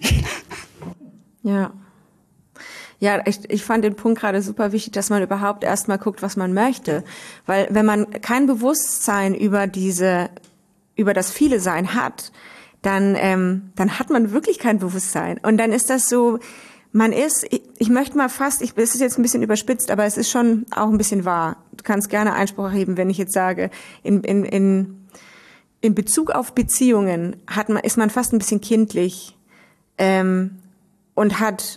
Ja. Ja, ich, ich fand den Punkt gerade super wichtig, dass man überhaupt erstmal guckt, was man möchte. Weil wenn man kein Bewusstsein über diese, über das Viele-Sein hat, dann, ähm, dann hat man wirklich kein Bewusstsein. Und dann ist das so, man ist, ich, ich möchte mal fast, ich, es ist jetzt ein bisschen überspitzt, aber es ist schon auch ein bisschen wahr. Du kannst gerne Einspruch erheben, wenn ich jetzt sage, in, in, in, in Bezug auf Beziehungen hat man, ist man fast ein bisschen kindlich, ähm, und hat,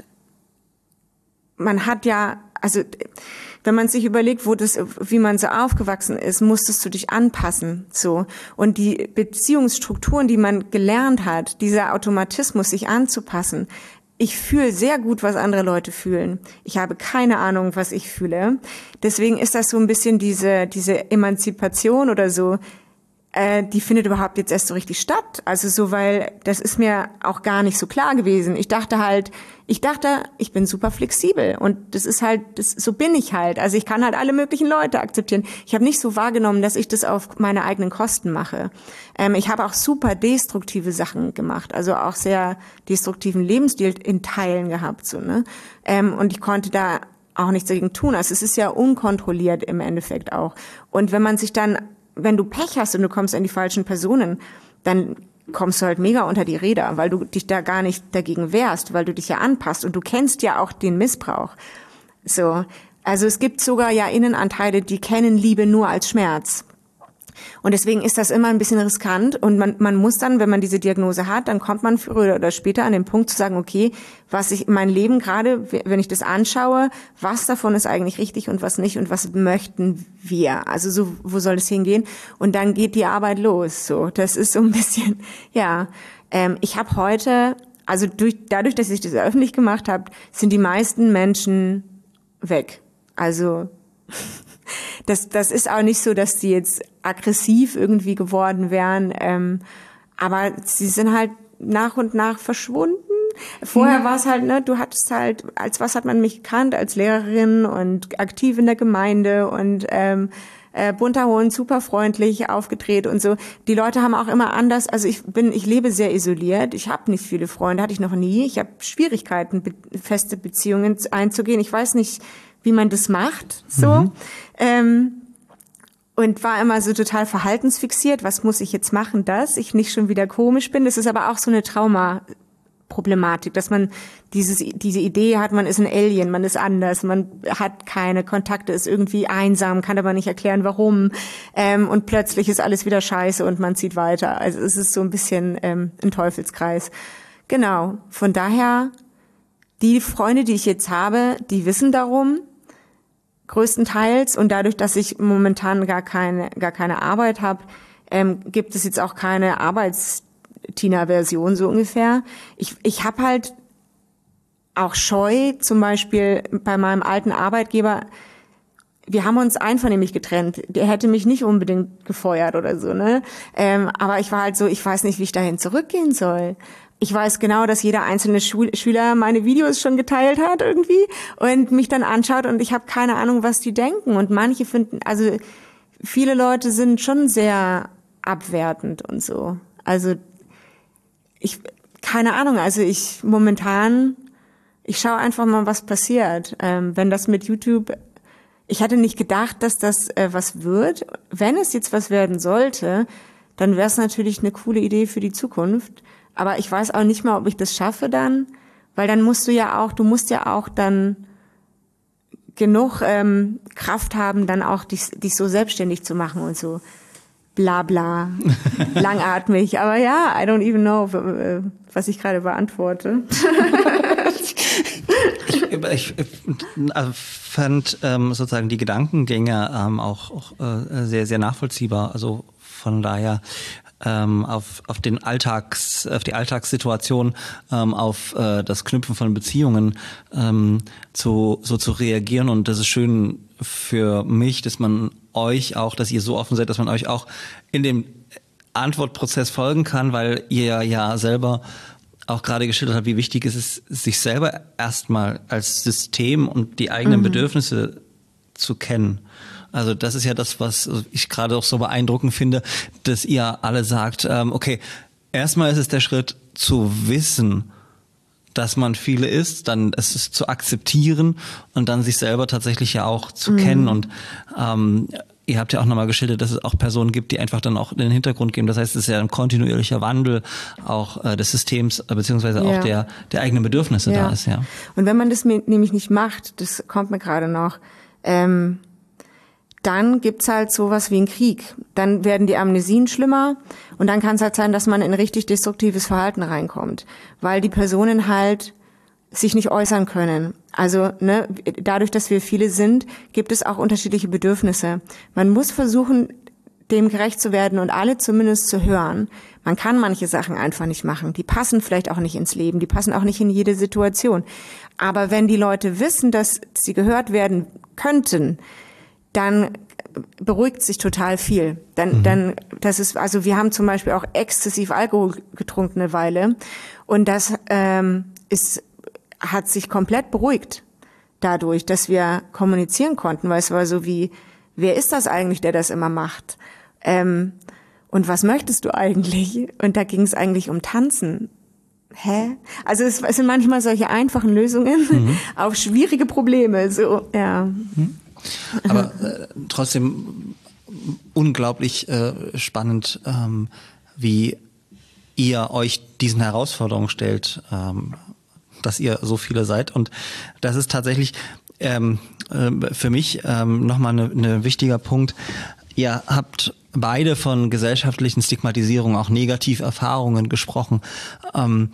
man hat ja, also, wenn man sich überlegt, wo das, wie man so aufgewachsen ist, musstest du dich anpassen, so. Und die Beziehungsstrukturen, die man gelernt hat, dieser Automatismus, sich anzupassen. Ich fühle sehr gut, was andere Leute fühlen. Ich habe keine Ahnung, was ich fühle. Deswegen ist das so ein bisschen diese, diese Emanzipation oder so, äh, die findet überhaupt jetzt erst so richtig statt. Also so, weil das ist mir auch gar nicht so klar gewesen. Ich dachte halt, ich dachte, ich bin super flexibel und das ist halt, das, so bin ich halt. Also ich kann halt alle möglichen Leute akzeptieren. Ich habe nicht so wahrgenommen, dass ich das auf meine eigenen Kosten mache. Ähm, ich habe auch super destruktive Sachen gemacht, also auch sehr destruktiven Lebensstil in Teilen gehabt, so, ne? Ähm, und ich konnte da auch nichts dagegen tun. Also es ist ja unkontrolliert im Endeffekt auch. Und wenn man sich dann, wenn du Pech hast und du kommst an die falschen Personen, dann kommst du halt mega unter die Räder, weil du dich da gar nicht dagegen wehrst, weil du dich ja anpasst und du kennst ja auch den Missbrauch. So, also es gibt sogar ja Innenanteile, die kennen Liebe nur als Schmerz. Und deswegen ist das immer ein bisschen riskant und man, man muss dann, wenn man diese Diagnose hat, dann kommt man früher oder später an den Punkt zu sagen, okay, was ich, mein Leben gerade, wenn ich das anschaue, was davon ist eigentlich richtig und was nicht und was möchten wir? Also so, wo soll es hingehen? Und dann geht die Arbeit los, so. Das ist so ein bisschen, ja. Ähm, ich habe heute, also durch, dadurch, dass ich das öffentlich gemacht habe, sind die meisten Menschen weg. Also, Das, das ist auch nicht so, dass die jetzt aggressiv irgendwie geworden wären, ähm, aber sie sind halt nach und nach verschwunden. Vorher ja. war es halt, ne, du hattest halt, als was hat man mich gekannt, als Lehrerin und aktiv in der Gemeinde und ähm, äh, bunter Hund, super freundlich, aufgedreht und so. Die Leute haben auch immer anders, also ich bin, ich lebe sehr isoliert, ich habe nicht viele Freunde, hatte ich noch nie. Ich habe Schwierigkeiten, be- feste Beziehungen einzugehen. Ich weiß nicht, wie man das macht, so. Mhm. Ähm, und war immer so total verhaltensfixiert. Was muss ich jetzt machen, dass ich nicht schon wieder komisch bin? Das ist aber auch so eine Trauma- Problematik, dass man dieses, diese Idee hat, man ist ein Alien, man ist anders, man hat keine Kontakte, ist irgendwie einsam, kann aber nicht erklären, warum, ähm, und plötzlich ist alles wieder scheiße und man zieht weiter. Also es ist so ein bisschen ähm, ein Teufelskreis. Genau, von daher, die Freunde, die ich jetzt habe, die wissen darum, größtenteils, und dadurch, dass ich momentan gar keine, gar keine Arbeit habe, ähm, gibt es jetzt auch keine Arbeits Tina-Version so ungefähr. Ich, ich habe halt auch Scheu, zum Beispiel bei meinem alten Arbeitgeber, wir haben uns einvernehmlich getrennt. Der hätte mich nicht unbedingt gefeuert oder so, ne? Ähm, aber ich war halt so, ich weiß nicht, wie ich dahin zurückgehen soll. Ich weiß genau, dass jeder einzelne Schul- Schüler meine Videos schon geteilt hat irgendwie und mich dann anschaut und ich habe keine Ahnung, was die denken. Und manche finden, also viele Leute sind schon sehr abwertend und so. Also ich, keine Ahnung, also ich momentan, ich schaue einfach mal, was passiert. Ähm, wenn das mit YouTube, ich hatte nicht gedacht, dass das äh, was wird. Wenn es jetzt was werden sollte, dann wäre es natürlich eine coole Idee für die Zukunft. Aber ich weiß auch nicht mal, ob ich das schaffe dann, weil dann musst du ja auch, du musst ja auch dann genug ähm, Kraft haben, dann auch dich, dich so selbstständig zu machen und so. Bla bla, langatmig, aber ja, I don't even know, was ich gerade beantworte. ich, ich, ich also fand ähm, sozusagen die Gedankengänge ähm, auch, auch äh, sehr, sehr nachvollziehbar. Also von daher ähm, auf, auf den Alltags, auf die Alltagssituation, ähm, auf äh, das Knüpfen von Beziehungen ähm, zu, so zu reagieren. Und das ist schön für mich, dass man euch auch, dass ihr so offen seid, dass man euch auch in dem Antwortprozess folgen kann, weil ihr ja selber auch gerade geschildert habt, wie wichtig es ist, sich selber erstmal als System und die eigenen mhm. Bedürfnisse zu kennen. Also das ist ja das, was ich gerade auch so beeindruckend finde, dass ihr alle sagt, ähm, okay, erstmal ist es der Schritt zu wissen, dass man viele ist, dann es ist zu akzeptieren und dann sich selber tatsächlich ja auch zu mhm. kennen. Und ähm, ihr habt ja auch nochmal geschildert, dass es auch Personen gibt, die einfach dann auch in den Hintergrund gehen. Das heißt, es ist ja ein kontinuierlicher Wandel auch äh, des Systems, äh, beziehungsweise ja. auch der der eigenen Bedürfnisse ja. da ist. Ja. Und wenn man das nämlich nicht macht, das kommt mir gerade noch, ähm, dann gibt's halt sowas wie einen Krieg. Dann werden die Amnesien schlimmer und dann kann es halt sein, dass man in richtig destruktives Verhalten reinkommt, weil die Personen halt sich nicht äußern können. Also ne, dadurch, dass wir viele sind, gibt es auch unterschiedliche Bedürfnisse. Man muss versuchen, dem gerecht zu werden und alle zumindest zu hören. Man kann manche Sachen einfach nicht machen. Die passen vielleicht auch nicht ins Leben, die passen auch nicht in jede Situation. Aber wenn die Leute wissen, dass sie gehört werden könnten, dann beruhigt sich total viel. Dann, mhm. dann, das ist, also wir haben zum Beispiel auch exzessiv Alkohol getrunken eine Weile und das ähm, ist, hat sich komplett beruhigt dadurch, dass wir kommunizieren konnten, weil es war so wie, wer ist das eigentlich, der das immer macht? Ähm, und was möchtest du eigentlich? Und da ging es eigentlich um Tanzen. Hä? Also es, es sind manchmal solche einfachen Lösungen mhm. auf schwierige Probleme. So, ja. Mhm. Aber äh, trotzdem unglaublich äh, spannend, ähm, wie ihr euch diesen Herausforderungen stellt, ähm, dass ihr so viele seid. Und das ist tatsächlich ähm, äh, für mich ähm, nochmal ein ne wichtiger Punkt. Ihr habt beide von gesellschaftlichen Stigmatisierungen, auch Negativerfahrungen gesprochen. Ähm,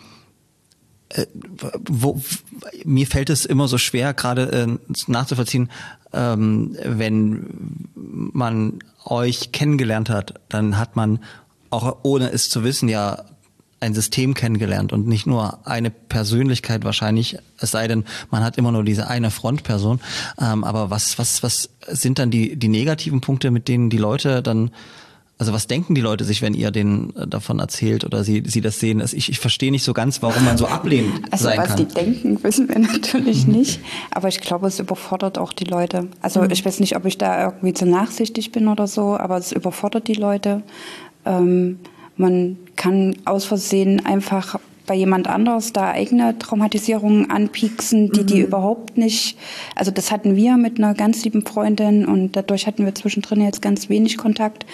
äh, wo, mir fällt es immer so schwer, gerade äh, nachzuvollziehen, ähm, wenn man euch kennengelernt hat, dann hat man auch ohne es zu wissen ja ein System kennengelernt und nicht nur eine Persönlichkeit wahrscheinlich, es sei denn, man hat immer nur diese eine Frontperson. Ähm, aber was was was sind dann die die negativen Punkte, mit denen die Leute dann Also was denken die Leute sich, wenn ihr denen äh, davon erzählt oder sie, sie das sehen? Ich, ich verstehe nicht so ganz, warum man so ablehnend also sein was kann. die denken, wissen wir natürlich mhm. nicht. Aber ich glaube, es überfordert auch die Leute. Also mhm. ich weiß nicht, ob ich da irgendwie zu nachsichtig bin oder so, aber es überfordert die Leute. Ähm, man kann aus Versehen einfach bei jemand anderes da eigene Traumatisierungen anpieksen, die mhm. die überhaupt nicht, also das hatten wir mit einer ganz lieben Freundin und dadurch hatten wir zwischendrin jetzt ganz wenig Kontakt.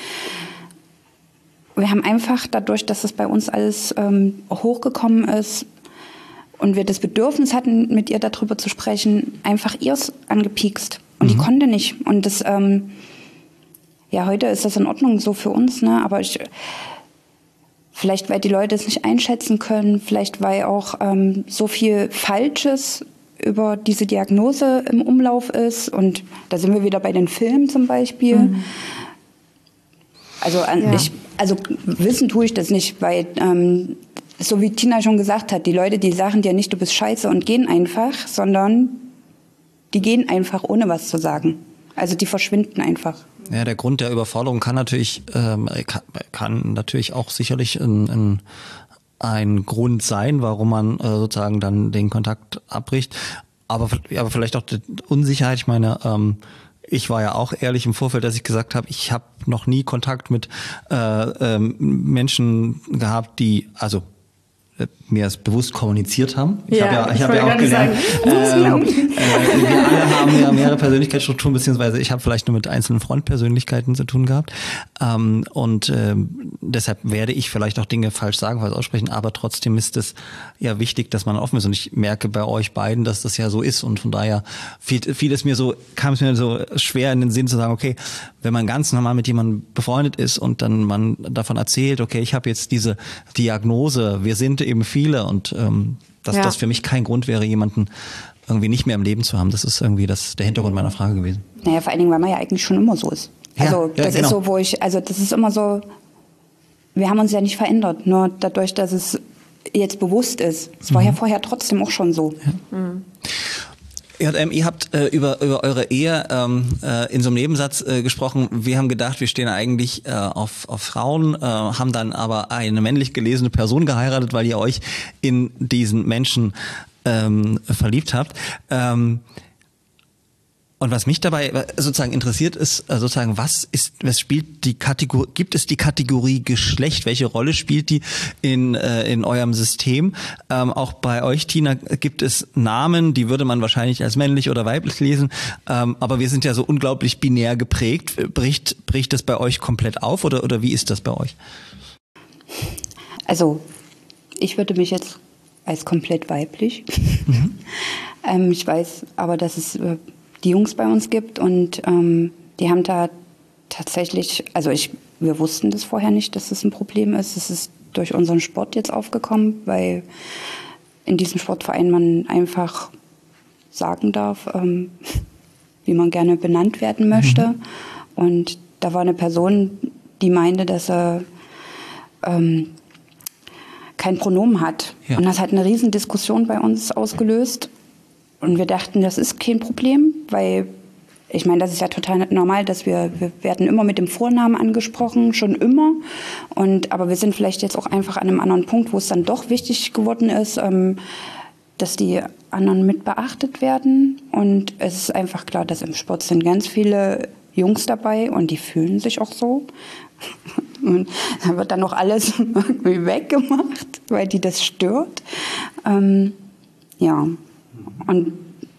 Wir haben einfach dadurch, dass das bei uns alles ähm, hochgekommen ist und wir das Bedürfnis hatten, mit ihr darüber zu sprechen, einfach ihrs angepiekst und mhm. die konnte nicht. Und das, ähm, ja, heute ist das in Ordnung so für uns, ne, aber ich, vielleicht, weil die Leute es nicht einschätzen können, vielleicht, weil auch ähm, so viel Falsches über diese Diagnose im Umlauf ist. Und da sind wir wieder bei den Filmen zum Beispiel. Mhm. Also, an, ja. ich, also wissen tue ich das nicht, weil, ähm, so wie Tina schon gesagt hat, die Leute, die sagen dir nicht, du bist scheiße und gehen einfach, sondern die gehen einfach, ohne was zu sagen. Also die verschwinden einfach. Ja, der Grund der Überforderung kann natürlich ähm, kann, kann natürlich auch sicherlich ein, ein, ein Grund sein, warum man äh, sozusagen dann den Kontakt abbricht. Aber, aber vielleicht auch die Unsicherheit. Ich meine, ähm, ich war ja auch ehrlich im Vorfeld, dass ich gesagt habe, ich habe noch nie Kontakt mit äh, ähm, Menschen gehabt, die also mir es bewusst kommuniziert haben. Ich ja, habe ja, ich ich habe ja auch gelernt, ähm, äh, wir alle haben ja mehrere Persönlichkeitsstrukturen, beziehungsweise ich habe vielleicht nur mit einzelnen Frontpersönlichkeiten zu tun gehabt. Ähm, und ähm, deshalb werde ich vielleicht auch Dinge falsch sagen, falsch aussprechen, aber trotzdem ist es ja wichtig, dass man offen ist. Und ich merke bei euch beiden, dass das ja so ist. Und von daher fiel, fiel es mir so, kam es mir so schwer in den Sinn zu sagen, okay, wenn man ganz normal mit jemandem befreundet ist und dann man davon erzählt, okay, ich habe jetzt diese Diagnose, wir sind eben viele und ähm, dass ja. das für mich kein Grund wäre, jemanden irgendwie nicht mehr im Leben zu haben. Das ist irgendwie das, der Hintergrund meiner Frage gewesen. Naja, vor allen Dingen, weil man ja eigentlich schon immer so ist. Also ja, ja, das genau. ist so, wo ich, also das ist immer so, wir haben uns ja nicht verändert, nur dadurch, dass es jetzt bewusst ist. Es war mhm. ja vorher trotzdem auch schon so. Ja. Mhm. Ja, ähm, ihr habt äh, über über eure Ehe ähm, äh, in so einem Nebensatz äh, gesprochen. Wir haben gedacht, wir stehen eigentlich äh, auf auf Frauen, äh, haben dann aber eine männlich gelesene Person geheiratet, weil ihr euch in diesen Menschen ähm, verliebt habt. Ähm, Und was mich dabei sozusagen interessiert ist, sozusagen, was ist, was spielt die Kategorie, gibt es die Kategorie Geschlecht? Welche Rolle spielt die in, äh, in eurem System? Ähm, auch bei euch, Tina, gibt es Namen, die würde man wahrscheinlich als männlich oder weiblich lesen. Ähm, aber wir sind ja so unglaublich binär geprägt. Bricht, bricht das bei euch komplett auf oder, oder wie ist das bei euch? Also, ich würde mich jetzt als komplett weiblich. Mhm. ähm, ich weiß aber, dass es, äh, die Jungs bei uns gibt und ähm, die haben da tatsächlich, also ich, wir wussten das vorher nicht, dass das ein Problem ist. Es ist durch unseren Sport jetzt aufgekommen, weil in diesem Sportverein man einfach sagen darf, ähm, wie man gerne benannt werden möchte. Mhm. Und da war eine Person, die meinte, dass er ähm, kein Pronomen hat. Ja. Und das hat eine riesen Diskussion bei uns ausgelöst. Und wir dachten, das ist kein Problem, weil, ich meine, das ist ja total normal, dass wir, wir werden immer mit dem Vornamen angesprochen, schon immer. Und, aber wir sind vielleicht jetzt auch einfach an einem anderen Punkt, wo es dann doch wichtig geworden ist, ähm, dass die anderen mit beachtet werden. Und es ist einfach klar, dass im Sport sind ganz viele Jungs dabei und die fühlen sich auch so. Und da wird dann noch alles irgendwie weggemacht, weil die das stört. Ähm, ja. Und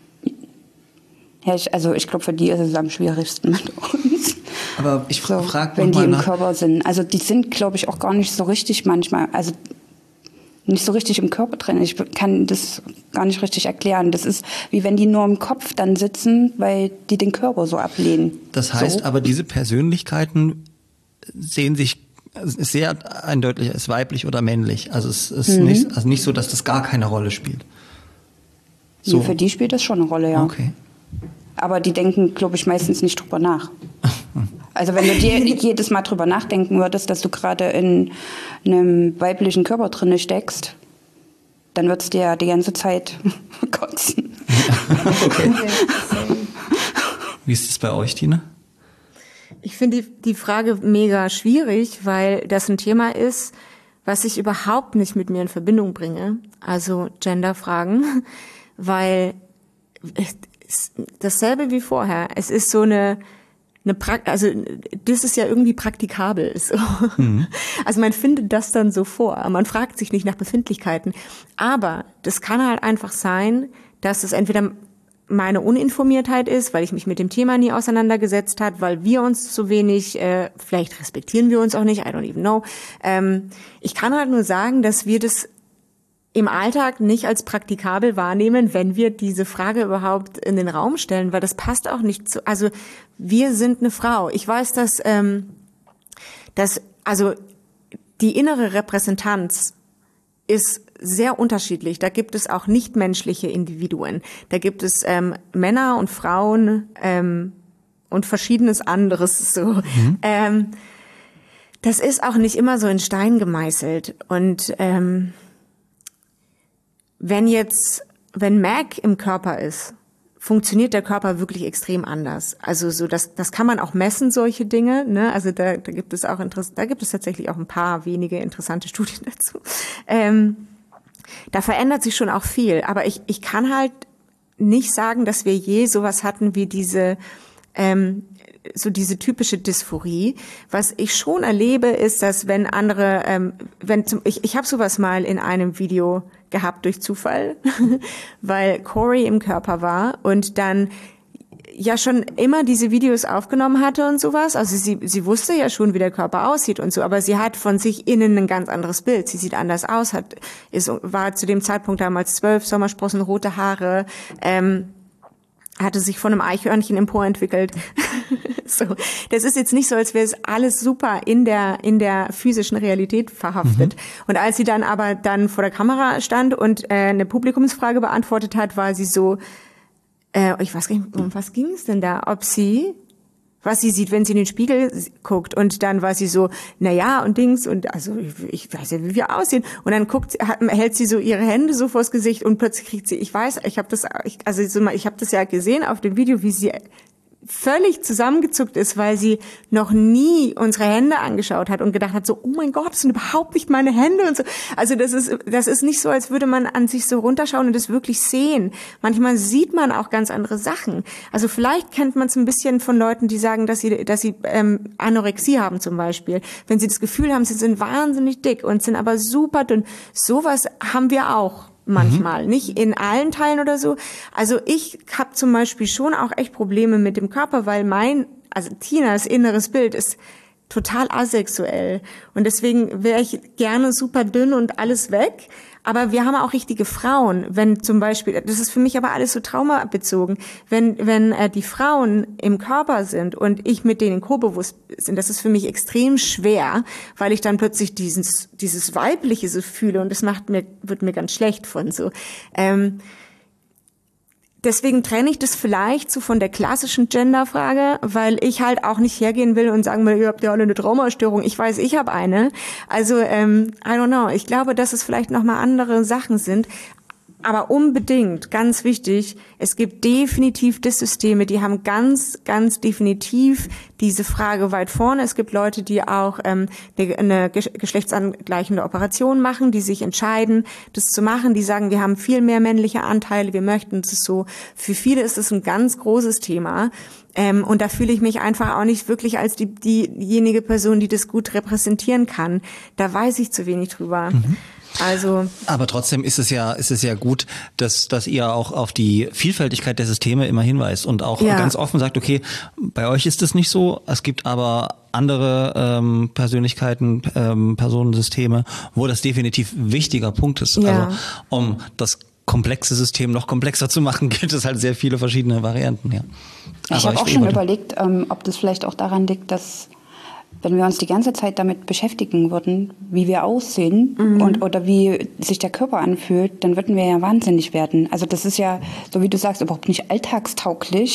ja, ich, also ich glaube, für die ist es am schwierigsten mit uns. Aber ich so, frage wenn die im nach. Körper sind. Also die sind, glaube ich, auch gar nicht so richtig manchmal, also nicht so richtig im Körper drin. Ich kann das gar nicht richtig erklären. Das ist wie wenn die nur im Kopf dann sitzen, weil die den Körper so ablehnen. Das heißt so. aber, diese Persönlichkeiten sehen sich sehr eindeutig als weiblich oder männlich. Also es ist mhm. nicht, also nicht so, dass das gar keine Rolle spielt. So. Nee, für die spielt das schon eine Rolle, ja. Okay. Aber die denken, glaube ich, meistens nicht drüber nach. Also wenn du dir jedes Mal drüber nachdenken würdest, dass du gerade in einem weiblichen Körper drin steckst, dann würdest du dir die ganze Zeit kotzen. Okay. Wie ist das bei euch, Tina? Ich finde die, die Frage mega schwierig, weil das ein Thema ist, was ich überhaupt nicht mit mir in Verbindung bringe. Also Genderfragen, weil dasselbe wie vorher. Es ist so eine Eine pra- also das ist ja irgendwie praktikabel. So. Mhm. Also man findet das dann so vor. Man fragt sich nicht nach Befindlichkeiten. Aber das kann halt einfach sein, dass es entweder meine Uninformiertheit ist, weil ich mich mit dem Thema nie auseinandergesetzt habe, weil wir uns zu wenig, äh, vielleicht respektieren wir uns auch nicht, I don't even know. Ähm, ich kann halt nur sagen, dass wir das im Alltag nicht als praktikabel wahrnehmen, wenn wir diese Frage überhaupt in den Raum stellen, weil das passt auch nicht zu, also wir sind eine Frau. Ich weiß, dass, ähm, dass also die innere Repräsentanz ist sehr unterschiedlich. Da gibt es auch nichtmenschliche Individuen. Da gibt es ähm, Männer und Frauen ähm, und verschiedenes anderes. So. Mhm. Ähm, das ist auch nicht immer so in Stein gemeißelt. Und ähm, Wenn jetzt, wenn Mac im Körper ist, funktioniert der Körper wirklich extrem anders. Also so, das, das kann man auch messen, solche Dinge. Ne? Also da, da gibt es auch Interess- da gibt es tatsächlich auch ein paar wenige interessante Studien dazu. Ähm, da verändert sich schon auch viel. Aber ich, ich kann halt nicht sagen, dass wir je sowas hatten wie diese ähm, so diese typische Dysphorie. Was ich schon erlebe, ist, dass wenn andere, ähm, wenn zum, ich, ich habe sowas mal in einem Video gehabt durch Zufall, weil Corey im Körper war und dann ja schon immer diese Videos aufgenommen hatte und sowas. Also sie, sie wusste ja schon, wie der Körper aussieht und so, aber sie hat von sich innen ein ganz anderes Bild. Sie sieht anders aus, hat, ist, war zu dem Zeitpunkt damals zwölf, Sommersprossen, rote Haare, ähm, hatte sich von einem Eichhörnchen emporentwickelt. So, das ist jetzt nicht so, als wäre es alles super in der in der physischen Realität verhaftet. Mhm. Und als sie dann aber dann vor der Kamera stand und äh, eine Publikumsfrage beantwortet hat, war sie so, äh, ich weiß nicht, um was ging es denn da? Ob sie, was sie sieht, wenn sie in den Spiegel guckt. Und dann war sie so, na ja, und Dings, und also ich, ich weiß ja, wie wir aussehen. Und dann guckt, hat, hält sie so ihre Hände so vors Gesicht und plötzlich kriegt sie, ich weiß, ich habe das, ich, also so, ich habe das ja gesehen auf dem Video, wie sie völlig zusammengezuckt ist, weil sie noch nie unsere Hände angeschaut hat und gedacht hat, so, oh mein Gott, das sind überhaupt nicht meine Hände und so. Also das ist, das ist nicht so, als würde man an sich so runterschauen und das wirklich sehen. Manchmal sieht man auch ganz andere Sachen. Also vielleicht kennt man es ein bisschen von Leuten, die sagen, dass sie, dass sie ähm, Anorexie haben zum Beispiel. Wenn sie das Gefühl haben, sie sind wahnsinnig dick und sind aber super dünn. Sowas haben wir auch. Manchmal, mhm. nicht in allen Teilen oder so. Also ich habe zum Beispiel schon auch echt Probleme mit dem Körper, weil mein, also Tinas inneres Bild ist total asexuell. Und deswegen wäre ich gerne super dünn und alles weg. Aber wir haben auch richtige Frauen, wenn zum Beispiel, das ist für mich aber alles so traumabezogen, wenn wenn äh, die Frauen im Körper sind und ich mit denen co-bewusst bin, das ist für mich extrem schwer, weil ich dann plötzlich dieses dieses Weibliche so fühle und das macht mir, wird mir ganz schlecht von so. Ähm, Deswegen trenne ich das vielleicht so von der klassischen Genderfrage, weil ich halt auch nicht hergehen will und sagen will, ihr habt ja alle eine Traumastörung. Ich weiß, ich habe eine. Also, ähm, I don't know. Ich glaube, dass es vielleicht nochmal andere Sachen sind. Aber unbedingt, ganz wichtig, es gibt definitiv Dys-Systeme, die haben ganz, ganz definitiv diese Frage weit vorne. Es gibt Leute, die auch ähm, eine geschlechtsangleichende Operation machen, die sich entscheiden, das zu machen. Die sagen, wir haben viel mehr männliche Anteile, wir möchten es so. Für viele ist es ein ganz großes Thema. Ähm, und da fühle ich mich einfach auch nicht wirklich als die, diejenige Person, die das gut repräsentieren kann. Da weiß ich zu wenig drüber. Mhm. Also, aber trotzdem ist es ja, ist es ja gut, dass, dass ihr auch auf die Vielfältigkeit der Systeme immer hinweist und auch ja. ganz offen sagt, okay, bei euch ist es nicht so, es gibt aber andere ähm, Persönlichkeiten, ähm, Personensysteme, wo das definitiv ein wichtiger Punkt ist. Ja. Also, um das komplexe System noch komplexer zu machen, gibt es halt sehr viele verschiedene Varianten, ja. Ich habe auch schon überlegt, ähm, ob das vielleicht auch daran liegt, dass wenn wir uns die ganze Zeit damit beschäftigen würden, wie wir aussehen mhm. und oder wie sich der Körper anfühlt, dann würden wir ja wahnsinnig werden. Also das ist ja, so wie du sagst, überhaupt nicht alltagstauglich,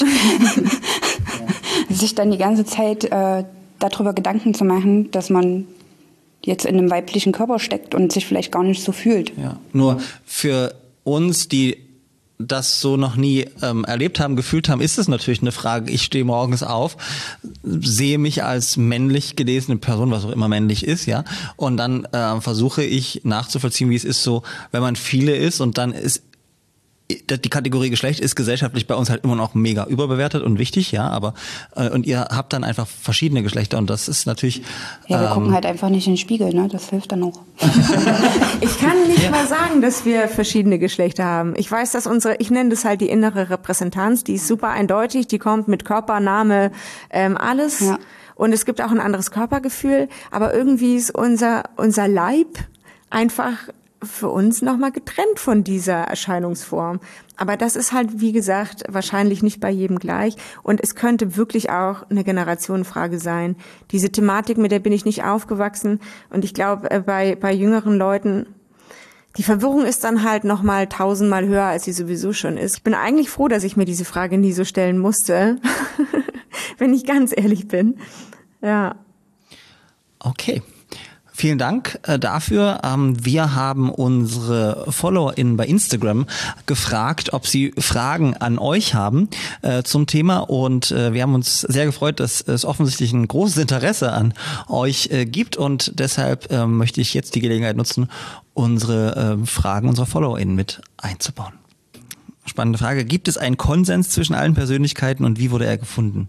sich dann die ganze Zeit äh, darüber Gedanken zu machen, dass man jetzt in einem weiblichen Körper steckt und sich vielleicht gar nicht so fühlt. Ja. Nur für uns, die das so noch nie ähm, erlebt haben, gefühlt haben, ist es natürlich eine Frage. Ich stehe morgens auf, sehe mich als männlich gelesene Person, was auch immer männlich ist, ja, und dann äh, versuche ich nachzuvollziehen, wie es ist, so, wenn man viele ist und dann ist die Kategorie Geschlecht ist gesellschaftlich bei uns halt immer noch mega überbewertet und wichtig, ja, aber äh, und ihr habt dann einfach verschiedene Geschlechter und das ist natürlich... Ja, wir ähm, gucken halt einfach nicht in den Spiegel, ne? Das hilft dann auch. Ich kann nicht Ja. mal sagen, dass wir verschiedene Geschlechter haben. Ich weiß, dass unsere, ich nenne das halt die innere Repräsentanz, die ist super eindeutig, die kommt mit Körper, Name, ähm, alles. Ja. Und es gibt auch ein anderes Körpergefühl, aber irgendwie ist unser, unser Leib einfach für uns nochmal getrennt von dieser Erscheinungsform. Aber das ist halt, wie gesagt, wahrscheinlich nicht bei jedem gleich. Und es könnte wirklich auch eine Generationenfrage sein. Diese Thematik, mit der bin ich nicht aufgewachsen. Und ich glaube, bei, bei jüngeren Leuten, die Verwirrung ist dann halt nochmal tausendmal höher, als sie sowieso schon ist. Ich bin eigentlich froh, dass ich mir diese Frage nie so stellen musste, wenn ich ganz ehrlich bin. Ja. Okay. Vielen Dank äh, dafür. Ähm, wir haben unsere FollowerInnen bei Instagram gefragt, ob sie Fragen an euch haben äh, zum Thema und äh, wir haben uns sehr gefreut, dass es offensichtlich ein großes Interesse an euch äh, gibt und deshalb äh, möchte ich jetzt die Gelegenheit nutzen, unsere äh, Fragen unserer FollowerInnen mit einzubauen. Spannende Frage. Gibt es einen Konsens zwischen allen Persönlichkeiten und wie wurde er gefunden?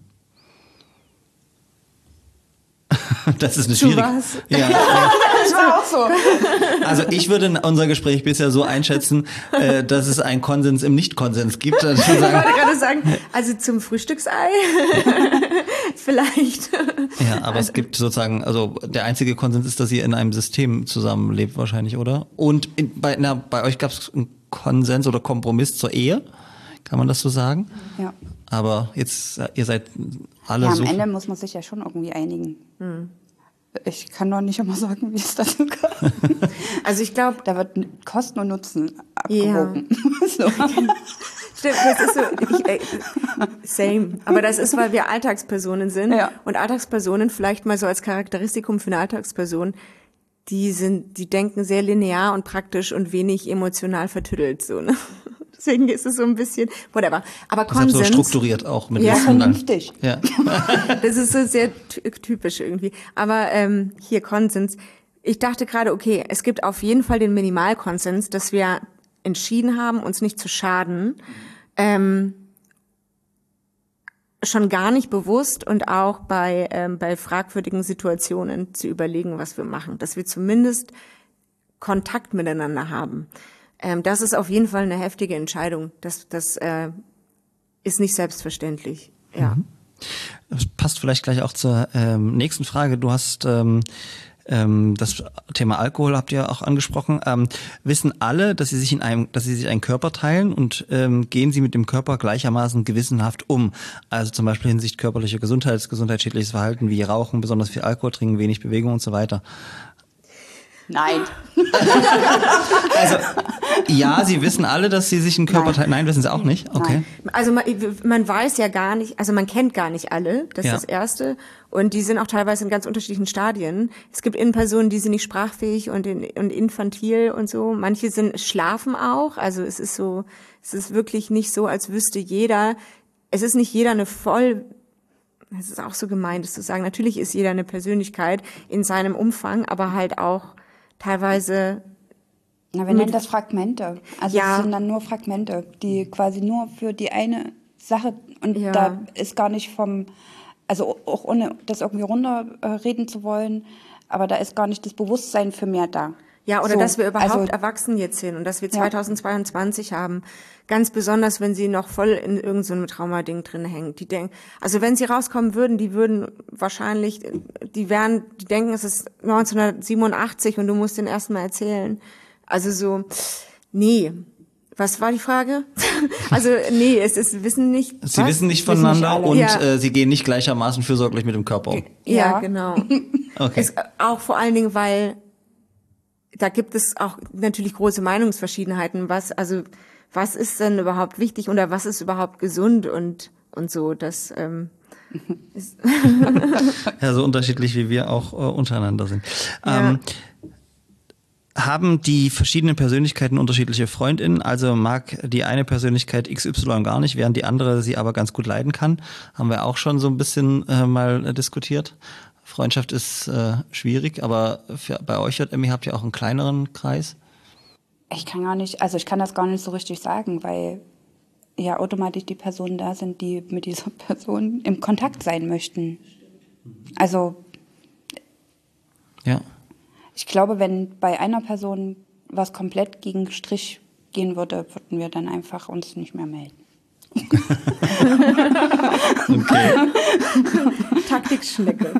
Das ist eine schwierige... Du was? Ja, ja. Das war auch so. Also ich würde unser Gespräch bisher so einschätzen, äh, dass es einen Konsens im Nicht-Konsens gibt. Also Ich wollte gerade sagen, also zum Frühstücksei vielleicht. ja, aber es gibt sozusagen, also der einzige Konsens ist, dass ihr in einem System zusammenlebt wahrscheinlich, oder? Und in, bei, na, bei euch gab es einen Konsens oder Kompromiss zur Ehe, kann man das so sagen? Ja. Aber jetzt, ihr seid alle Ja, am so... Ende muss man sich ja schon irgendwie einigen. Hm. Ich kann doch nicht immer sagen, wie es dazu kam. Also ich glaube, Da wird Kosten und Nutzen abgewogen. So. stimmt, das ist so, ich, äh, same. Aber das ist, weil wir Alltagspersonen sind. Ja. Und Alltagspersonen, vielleicht mal so als Charakteristikum für eine Alltagsperson, die sind, die denken sehr linear und praktisch und wenig emotional vertüttelt, so, ne? Deswegen ist es so ein bisschen, whatever. Aber Deshalb Konsens. so strukturiert auch mit Ja, Listen dann. vernünftig. Ja. Das ist so sehr ty- typisch irgendwie. Aber ähm, hier Konsens. Ich dachte gerade, okay, es gibt auf jeden Fall den Minimalkonsens, dass wir entschieden haben, uns nicht zu schaden. Ähm, schon gar nicht bewusst und auch bei, ähm, bei fragwürdigen Situationen zu überlegen, was wir machen. Dass wir zumindest Kontakt miteinander haben. Ähm, das ist auf jeden Fall eine heftige Entscheidung. Das, das äh, ist nicht selbstverständlich. Ja. Mhm. Das passt vielleicht gleich auch zur ähm, nächsten Frage. Du hast ähm, ähm, das Thema Alkohol habt ihr auch angesprochen. Ähm, wissen alle, dass sie sich in einem, dass sie sich einen Körper teilen und ähm, gehen sie mit dem Körper gleichermaßen gewissenhaft um? Also zum Beispiel hinsichtlich körperlicher Gesundheit, gesundheitsschädliches Verhalten wie Rauchen, besonders viel Alkohol trinken, wenig Bewegung und so weiter. Nein. Also ja, sie wissen alle, dass sie sich einen Körper Nein. teilen. Nein, wissen sie auch nicht. Okay. Also man, man weiß ja gar nicht, also man kennt gar nicht alle, das Ja. ist das Erste. Und die sind auch teilweise in ganz unterschiedlichen Stadien. Es gibt Innenpersonen, die sind nicht sprachfähig und, in, und infantil und so. Manche sind schlafen auch. Also es ist so, es ist wirklich nicht so, als wüsste jeder. Es ist nicht jeder eine voll. Es ist auch so gemein, das zu sagen. Natürlich ist jeder eine Persönlichkeit in seinem Umfang, aber halt auch teilweise. Na, wir nennen das Fragmente. Also Ja. es sind dann nur Fragmente, die quasi nur für die eine Sache und Ja. da ist gar nicht vom, also auch ohne das irgendwie runterreden zu wollen, aber da ist gar nicht das Bewusstsein für mehr da. Ja, oder So, dass wir überhaupt also- erwachsen jetzt sind und dass wir Ja. zweitausendzweiundzwanzig haben. Ganz besonders, wenn sie noch voll in irgendeinem so Traumading drin hängen. Die denken, also wenn sie rauskommen würden, die würden wahrscheinlich, die wären, die denken, es ist neunzehnhundertsiebenundachtzig und du musst den ersten Mal erzählen. Also so, nee. Was war die Frage? Also nee, es ist Wissen nicht. Sie was? wissen nicht voneinander alle. und Ja. äh, sie gehen nicht gleichermaßen fürsorglich mit dem Körper um. Ja, Ja. genau. Okay. Es, auch vor allen Dingen, weil da gibt es auch natürlich große Meinungsverschiedenheiten. Was, also, was ist denn überhaupt wichtig oder was ist überhaupt gesund und, und so, das, ähm, ist Ja, so unterschiedlich wie wir auch äh, untereinander sind. Ja. Ähm, Haben die verschiedenen Persönlichkeiten unterschiedliche FreundInnen? Also mag die eine Persönlichkeit X Y gar nicht, während die andere sie aber ganz gut leiden kann? Haben wir auch schon so ein bisschen äh, mal äh, diskutiert. Freundschaft ist äh, schwierig, aber für, bei euch, Emmy, habt ihr auch einen kleineren Kreis? Ich kann gar nicht, also ich kann das gar nicht so richtig sagen, weil ja automatisch die Personen da sind, die mit dieser Person im Kontakt sein möchten. Also ja. Ich glaube, wenn bei einer Person was komplett gegen Strich gehen würde, würden wir dann einfach uns nicht mehr melden. Okay. Taktikschnecke.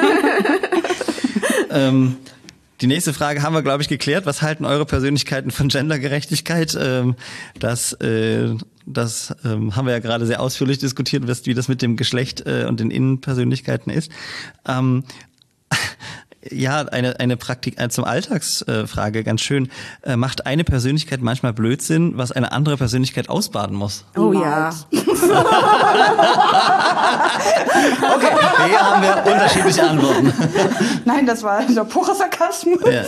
ähm, die nächste Frage haben wir, glaube ich, geklärt. Was halten eure Persönlichkeiten von Gendergerechtigkeit? Ähm, das äh, das ähm, haben wir ja gerade sehr ausführlich diskutiert, wie das mit dem Geschlecht äh, und den Innenpersönlichkeiten ist. Ähm, Ja, eine eine Praktik äh, zum Alltagsfrage, äh, ganz schön. Äh, macht eine Persönlichkeit manchmal Blödsinn, was eine andere Persönlichkeit ausbaden muss? Oh ja. Okay, hier haben wir unterschiedliche Antworten. Nein, das war der pure Sarkasmus. Ja.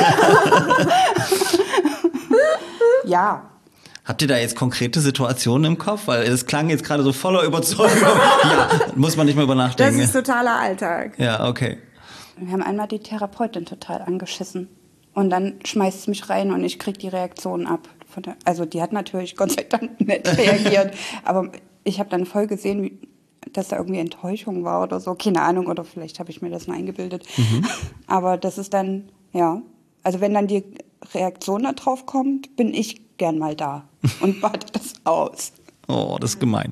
Ja. Habt ihr da jetzt konkrete Situationen im Kopf? Weil es klang jetzt gerade so voller Überzeugung. Ja, muss man nicht mehr über nachdenken. Das ist totaler Alltag. Ja, okay. Wir haben einmal die Therapeutin total angeschissen. Und dann schmeißt es mich rein und ich krieg die Reaktion ab. Von der, also die hat natürlich Gott sei Dank nett reagiert. Aber ich habe dann voll gesehen, wie, dass da irgendwie Enttäuschung war oder so. Keine Ahnung, oder vielleicht habe ich mir das nur eingebildet. Mhm. Aber das ist dann, ja. Also wenn dann die Reaktion da drauf kommt, bin ich gern mal da und warte das aus. Oh, das ist gemein.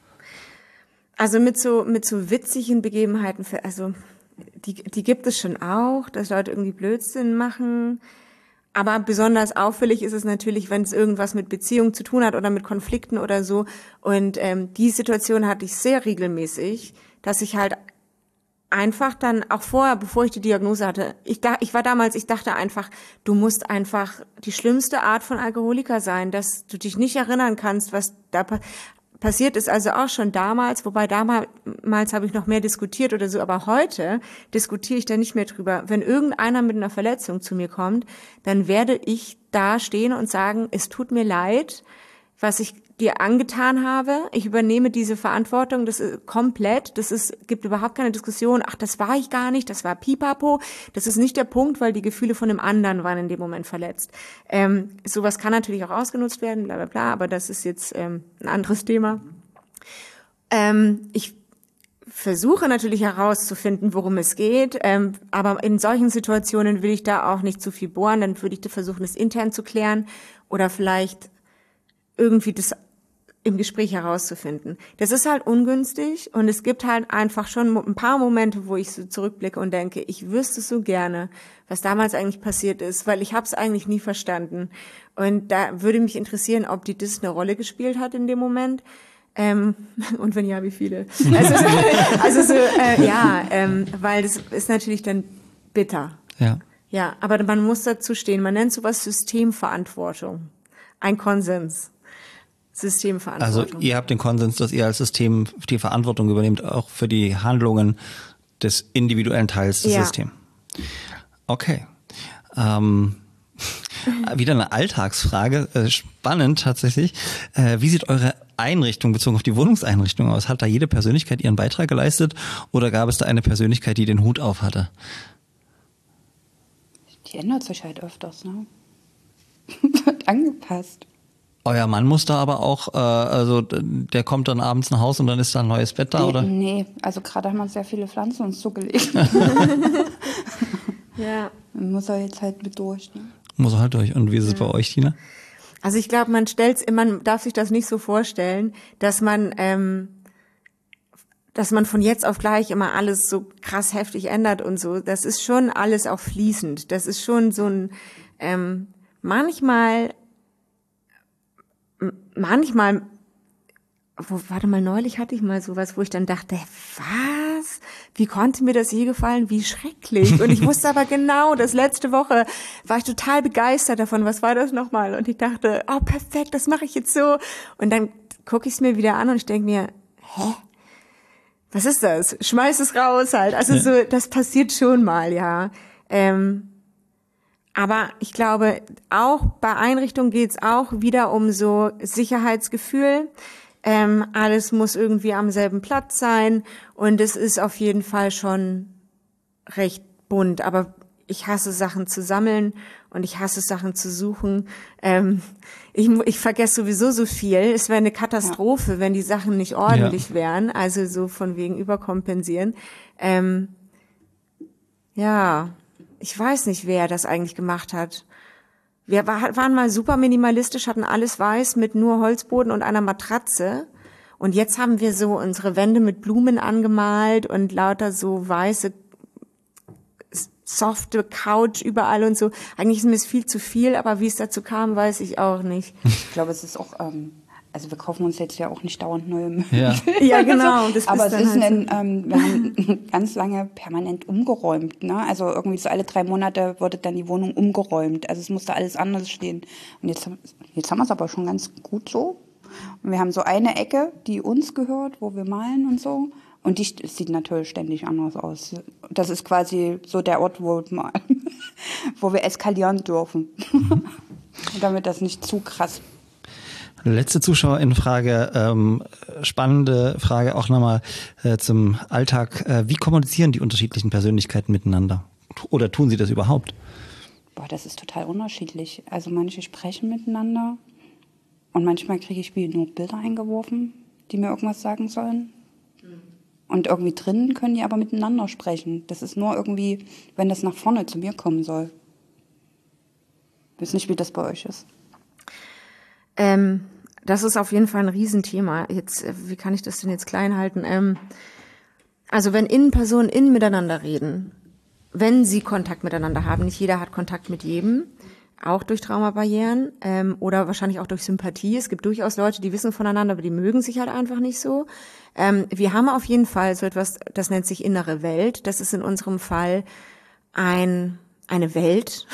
Also mit so, mit so witzigen Begebenheiten, für, also... Die, die gibt es schon auch, dass Leute irgendwie Blödsinn machen. Aber besonders auffällig ist es natürlich, wenn es irgendwas mit Beziehungen zu tun hat oder mit Konflikten oder so. Und ähm, die Situation hatte ich sehr regelmäßig, dass ich halt einfach dann, auch vorher, bevor ich die Diagnose hatte, ich, da, ich war damals, ich dachte einfach, du musst einfach die schlimmste Art von Alkoholiker sein, dass du dich nicht erinnern kannst, was da passiert. Passiert ist also auch schon damals, wobei damals habe ich noch mehr diskutiert oder so, aber heute diskutiere ich da nicht mehr drüber. Wenn irgendeiner mit einer Verletzung zu mir kommt, dann werde ich da stehen und sagen, es tut mir leid, was ich dir angetan habe. Ich übernehme diese Verantwortung, das ist komplett, das ist, gibt überhaupt keine Diskussion, ach, das war ich gar nicht, das war Pipapo. Das ist nicht der Punkt, weil die Gefühle von dem anderen waren in dem Moment verletzt. Ähm, sowas kann natürlich auch ausgenutzt werden, bla bla bla, aber das ist jetzt ähm, ein anderes Thema. Ähm, ich versuche natürlich herauszufinden, worum es geht, ähm, aber in solchen Situationen will ich da auch nicht zu viel bohren, dann würde ich da versuchen, es intern zu klären oder vielleicht irgendwie das im Gespräch herauszufinden. Das ist halt ungünstig und es gibt halt einfach schon ein paar Momente, wo ich so zurückblicke und denke, ich wüsste so gerne, was damals eigentlich passiert ist, weil ich habe es eigentlich nie verstanden. Und da würde mich interessieren, ob die das eine Rolle gespielt hat in dem Moment. Ähm, und wenn ja, wie viele? Also, also so, äh, ja, ähm, weil das ist natürlich dann bitter. Ja. Ja, aber man muss dazu stehen. Man nennt sowas Systemverantwortung. Ein Konsens. Systemverantwortung. Also ihr habt den Konsens, dass ihr als System die Verantwortung übernehmt, auch für die Handlungen des individuellen Teils des ja. Systems. Okay. Ähm, wieder eine Alltagsfrage, äh, spannend tatsächlich. Äh, wie sieht eure Einrichtung bezogen auf die Wohnungseinrichtung aus? Hat da jede Persönlichkeit ihren Beitrag geleistet oder gab es da eine Persönlichkeit, die den Hut auf hatte? Die ändert sich halt öfters, ne? Wird angepasst. Euer Mann muss da aber auch, äh, also der kommt dann abends nach Hause und dann ist da ein neues Bett da, nee, oder? Nee, also gerade haben wir sehr viele Pflanzen uns zugelegt. Ja. Muss er jetzt halt mit durch, ne? Muss er halt durch. Und wie ist es ja. bei euch, Tina? Also ich glaube, man stellt's, man darf sich das nicht so vorstellen, dass man, ähm, dass man von jetzt auf gleich immer alles so krass heftig ändert und so. Das ist schon alles auch fließend. Das ist schon so ein, ähm, manchmal Manchmal, wo, warte mal, neulich hatte ich mal sowas, wo ich dann dachte, was? Wie konnte mir das je gefallen? Wie schrecklich. Und ich wusste aber genau, dass letzte Woche war ich total begeistert davon. Was war das nochmal? Und ich dachte, oh perfekt, das mache ich jetzt so. Und dann gucke ich es mir wieder an und ich denke mir, hä? Was ist das? Schmeiß es raus halt. Also ja. so, das passiert schon mal, ja. Ähm, Aber ich glaube, auch bei Einrichtungen geht es auch wieder um so Sicherheitsgefühl. Ähm, alles muss irgendwie am selben Platz sein und es ist auf jeden Fall schon recht bunt. Aber ich hasse Sachen zu sammeln und ich hasse Sachen zu suchen. Ähm, ich, ich vergesse sowieso so viel. Es wäre eine Katastrophe, ja. wenn die Sachen nicht ordentlich ja. wären. Also so von wegen überkompensieren. Ähm, ja, ich weiß nicht, wer das eigentlich gemacht hat. Wir waren mal super minimalistisch, hatten alles weiß mit nur Holzboden und einer Matratze. Und jetzt haben wir so unsere Wände mit Blumen angemalt und lauter so weiße, softe Couch überall und so. Eigentlich ist mir es viel zu viel, aber wie es dazu kam, weiß ich auch nicht. Ich glaube, es ist auch, ähm, also wir kaufen uns jetzt ja auch nicht dauernd neue Möbel. Ja, ja genau. Das aber es ist halt ein, ähm, wir haben ganz lange permanent umgeräumt. Ne? Also irgendwie so alle drei Monate wurde dann die Wohnung umgeräumt. Also es musste alles anders stehen. Und jetzt, jetzt haben wir es aber schon ganz gut so. Und wir haben so eine Ecke, die uns gehört, wo wir malen und so. Und die sieht natürlich ständig anders aus. Das ist quasi so der Ort, wo, wo wir eskalieren dürfen. Damit das nicht zu krass. Letzte Zuschauerinnenfrage, ähm, spannende Frage auch nochmal äh, zum Alltag. Äh, wie kommunizieren die unterschiedlichen Persönlichkeiten miteinander? Oder tun sie das überhaupt? Boah, das ist total unterschiedlich. Also manche sprechen miteinander und manchmal kriege ich wie nur Bilder eingeworfen, die mir irgendwas sagen sollen. Und irgendwie drinnen können die aber miteinander sprechen. Das ist nur irgendwie, wenn das nach vorne zu mir kommen soll. Ich weiß nicht, wie das bei euch ist. Ähm, das ist auf jeden Fall ein Riesenthema. Jetzt, wie kann ich das denn jetzt klein halten? Ähm, also wenn Innenpersonen innen miteinander reden, wenn sie Kontakt miteinander haben, nicht jeder hat Kontakt mit jedem, auch durch Traumabarrieren ähm, oder wahrscheinlich auch durch Sympathie. Es gibt durchaus Leute, die wissen voneinander, aber die mögen sich halt einfach nicht so. Ähm, wir haben auf jeden Fall so etwas, das nennt sich innere Welt. Das ist in unserem Fall ein eine Welt.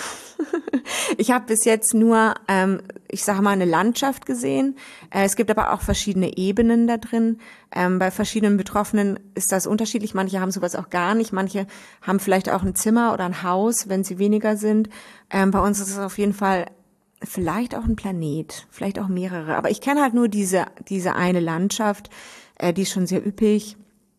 Ich habe bis jetzt nur, ähm, ich sage mal, eine Landschaft gesehen. Äh, es gibt aber auch verschiedene Ebenen da drin. Ähm, bei verschiedenen Betroffenen ist das unterschiedlich. Manche haben sowas auch gar nicht. Manche haben vielleicht auch ein Zimmer oder ein Haus, wenn sie weniger sind. Ähm, bei uns ist es auf jeden Fall vielleicht auch ein Planet, vielleicht auch mehrere. Aber ich kenne halt nur diese diese eine Landschaft, äh, die ist schon sehr üppig.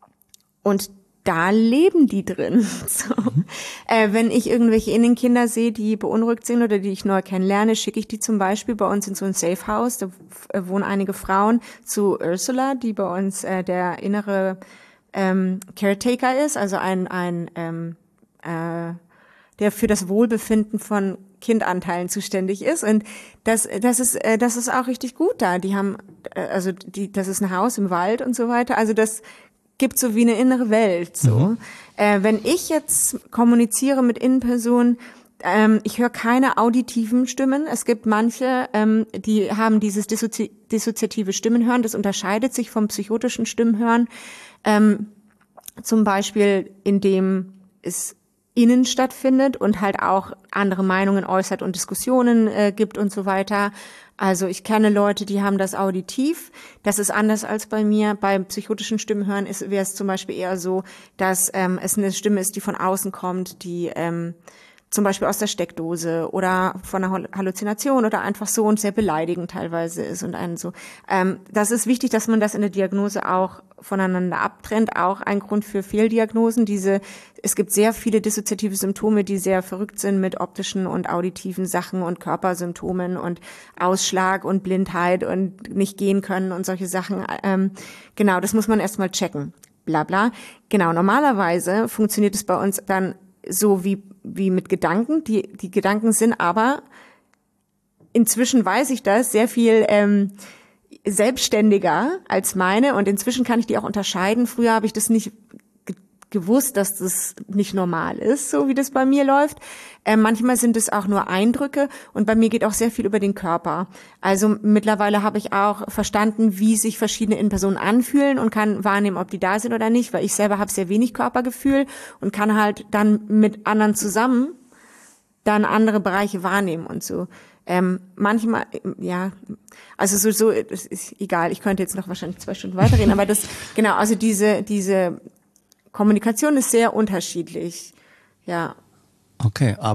Und da leben die drin. So. Mhm. Äh, wenn ich irgendwelche Innenkinder sehe, die beunruhigt sind oder die ich neu kennenlerne, schicke ich die zum Beispiel bei uns in so ein Safe House. Da äh, wohnen einige Frauen zu Ursula, die bei uns äh, der innere ähm, Caretaker ist, also ein ein ähm, äh, der für das Wohlbefinden von Kindanteilen zuständig ist. Und das das ist äh, das ist auch richtig gut da. Die haben äh, also die das ist ein Haus im Wald und so weiter. Also das gibt so wie eine innere Welt. So, mhm. äh, wenn ich jetzt kommuniziere mit Innenpersonen, ähm, ich höre keine auditiven Stimmen. Es gibt manche, ähm, die haben dieses dissozi- dissoziative Stimmenhören. Das unterscheidet sich vom psychotischen Stimmenhören. Ähm, zum Beispiel, indem es innen stattfindet und halt auch andere Meinungen äußert und Diskussionen äh, gibt und so weiter. Also ich kenne Leute, die haben das auditiv. Das ist anders als bei mir. Beim psychotischen Stimmenhören ist, wäre es zum Beispiel eher so, dass ähm, es eine Stimme ist, die von außen kommt, die ähm, zum Beispiel aus der Steckdose oder von einer Halluzination oder einfach so und sehr beleidigend teilweise ist und einen so. Ähm, das ist wichtig, dass man das in der Diagnose auch voneinander abtrennt. Auch ein Grund für Fehldiagnosen. Diese, es gibt sehr viele dissoziative Symptome, die sehr verrückt sind mit optischen und auditiven Sachen und Körpersymptomen und Ausschlag und Blindheit und nicht gehen können und solche Sachen. Ähm, genau, das muss man erstmal checken. Bla bla. Genau, normalerweise funktioniert es bei uns dann so wie wie mit Gedanken. Die die Gedanken sind aber, inzwischen weiß ich das, sehr viel ähm, selbstständiger als meine und inzwischen kann ich die auch unterscheiden. Früher habe ich das nicht ge- gewusst, dass das nicht normal ist, so wie das bei mir läuft. Äh, manchmal sind es auch nur Eindrücke und bei mir geht auch sehr viel über den Körper. Also mittlerweile habe ich auch verstanden, wie sich verschiedene Innenpersonen anfühlen und kann wahrnehmen, ob die da sind oder nicht, weil ich selber habe sehr wenig Körpergefühl und kann halt dann mit anderen zusammen dann andere Bereiche wahrnehmen und so. Ähm, manchmal, ja, also so, so, das ist egal, ich könnte jetzt noch wahrscheinlich zwei Stunden weiterreden, aber das, genau, also diese, diese Kommunikation ist sehr unterschiedlich, ja. Okay, aber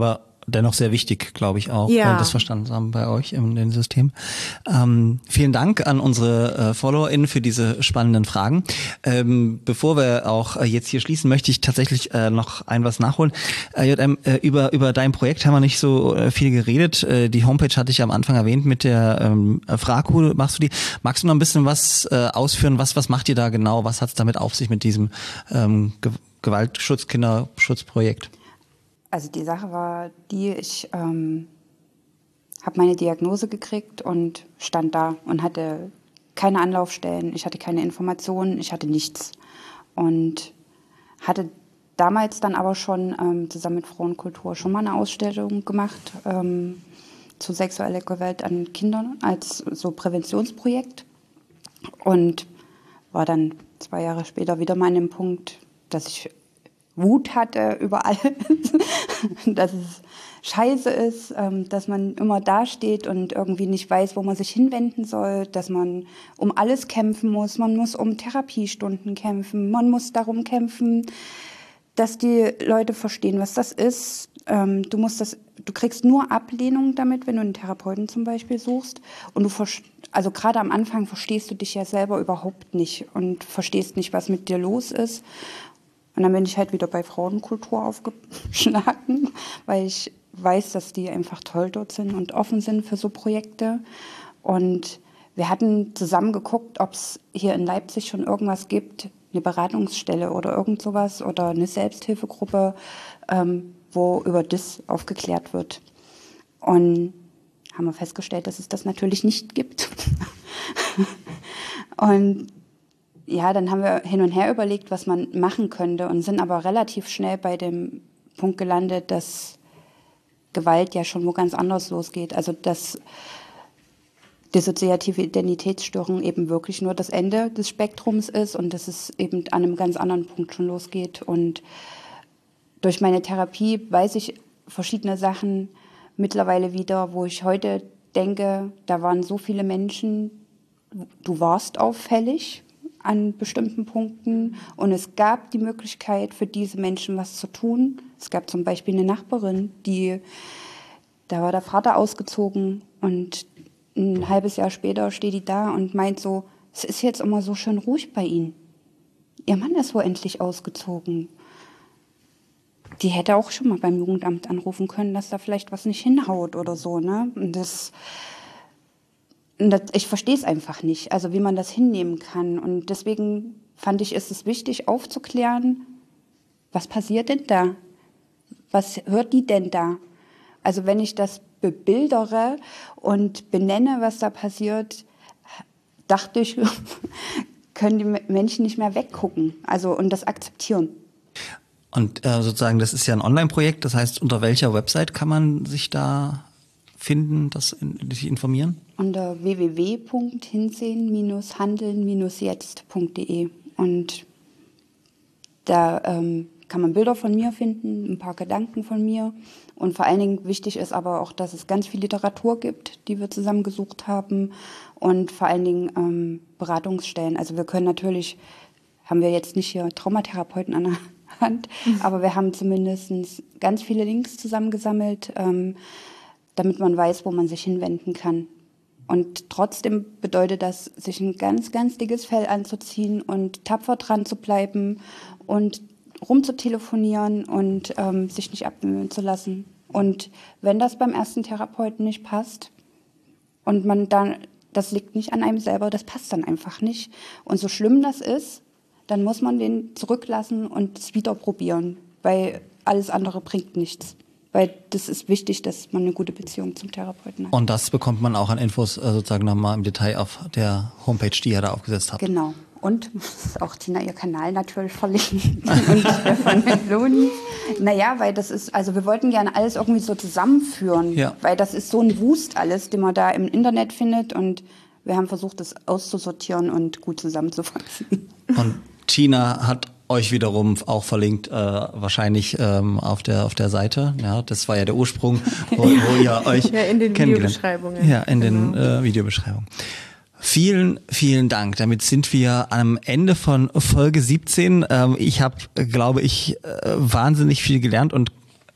dennoch sehr wichtig, glaube ich auch, ja. wenn wir das verstanden haben bei euch im, im System. Ähm, vielen Dank an unsere äh, FollowerInnen für diese spannenden Fragen. Ähm, bevor wir auch äh, jetzt hier schließen, möchte ich tatsächlich äh, noch ein was nachholen. Äh, J M, äh, über über dein Projekt haben wir nicht so äh, viel geredet. Äh, die Homepage hatte ich am Anfang erwähnt mit der ähm, Fraku. Machst du die? Magst du noch ein bisschen was äh, ausführen? Was was macht ihr da genau? Was hat es damit auf sich mit diesem ähm, Ge- Gewaltschutz, Kinderschutzprojekt? Also die Sache war die, ich ähm, habe meine Diagnose gekriegt und stand da und hatte keine Anlaufstellen, ich hatte keine Informationen, ich hatte nichts. Und hatte damals dann aber schon ähm, zusammen mit Frauenkultur schon mal eine Ausstellung gemacht ähm, zu sexueller Gewalt an Kindern als so Präventionsprojekt. Und war dann zwei Jahre später wieder mal an dem Punkt, dass ich Wut hatte überall, dass es scheiße ist, ähm, dass man immer dasteht und irgendwie nicht weiß, wo man sich hinwenden soll, dass man um alles kämpfen muss, man muss um Therapiestunden kämpfen, man muss darum kämpfen, dass die Leute verstehen, was das ist. Ähm, du musst das, du kriegst nur Ablehnung damit, wenn du einen Therapeuten zum Beispiel suchst und du verstehst, also gerade am Anfang verstehst du dich ja selber überhaupt nicht und verstehst nicht, was mit dir los ist. Und dann bin ich halt wieder bei Frauenkultur aufgeschlagen, weil ich weiß, dass die einfach toll dort sind und offen sind für so Projekte. Und wir hatten zusammen geguckt, ob es hier in Leipzig schon irgendwas gibt, eine Beratungsstelle oder irgend sowas oder eine Selbsthilfegruppe, ähm, wo über das aufgeklärt wird. Und haben wir festgestellt, dass es das natürlich nicht gibt. Und ja, dann haben wir hin und her überlegt, was man machen könnte und sind aber relativ schnell bei dem Punkt gelandet, dass Gewalt ja schon wo ganz anders losgeht. Also dass dissoziative Identitätsstörung eben wirklich nur das Ende des Spektrums ist und dass es eben an einem ganz anderen Punkt schon losgeht. Und durch meine Therapie weiß ich verschiedene Sachen mittlerweile wieder, wo ich heute denke, da waren so viele Menschen, du warst auffällig an bestimmten Punkten und es gab die Möglichkeit für diese Menschen was zu tun. Es gab zum Beispiel eine Nachbarin, die, da war der Vater ausgezogen und ein halbes Jahr später steht die da und meint so, es ist jetzt immer so schön ruhig bei Ihnen. Ihr Mann ist wohl endlich ausgezogen. Die hätte auch schon mal beim Jugendamt anrufen können, dass da vielleicht was nicht hinhaut oder so, ne? Und das Das, ich verstehe es einfach nicht, also wie man das hinnehmen kann. Und deswegen fand ich, ist es wichtig aufzuklären, was passiert denn da? Was hört die denn da? Also wenn ich das bebildere und benenne, was da passiert, dachte ich, können die Menschen nicht mehr weggucken, also und das akzeptieren. Und äh, sozusagen, das ist ja ein Online-Projekt, das heißt, unter welcher Website kann man sich da finden, das in, sich informieren? Unter w w w punkt hinsehen Bindestrich handeln Bindestrich jetzt punkt d e und da ähm, kann man Bilder von mir finden, ein paar Gedanken von mir und vor allen Dingen wichtig ist aber auch, dass es ganz viel Literatur gibt, die wir zusammengesucht haben und vor allen Dingen ähm, Beratungsstellen. Also wir können natürlich, haben wir jetzt nicht hier Traumatherapeuten an der Hand, mhm. aber wir haben zumindest ganz viele Links zusammengesammelt, ähm, damit man weiß, wo man sich hinwenden kann. Und trotzdem bedeutet das, sich ein ganz, ganz dickes Fell anzuziehen und tapfer dran zu bleiben und rumzutelefonieren und ähm, sich nicht abwimmeln zu lassen. Und wenn das beim ersten Therapeuten nicht passt und man dann, das liegt nicht an einem selber, das passt dann einfach nicht. Und so schlimm das ist, dann muss man den zurücklassen und es wieder probieren, weil alles andere bringt nichts. Weil das ist wichtig, dass man eine gute Beziehung zum Therapeuten hat. Und das bekommt man auch an Infos sozusagen nochmal im Detail auf der Homepage, die ihr da aufgesetzt habt. Genau. Und auch Tina ihr Kanal natürlich verlinken und Stefan Meloni. Naja, weil das ist, also wir wollten gerne alles irgendwie so zusammenführen, ja. weil das ist so ein Wust alles, den man da im Internet findet und wir haben versucht, das auszusortieren und gut zusammenzufassen. Und Tina hat euch wiederum auch verlinkt, äh, wahrscheinlich ähm, auf der auf der Seite. Ja, das war ja der Ursprung, wo, wo ihr euch ja, in den Videobeschreibungen. Ja, in genau. den äh, Videobeschreibungen. Vielen, vielen Dank. Damit sind wir am Ende von Folge siebzehn. Ähm, ich habe, glaube ich, äh, wahnsinnig viel gelernt und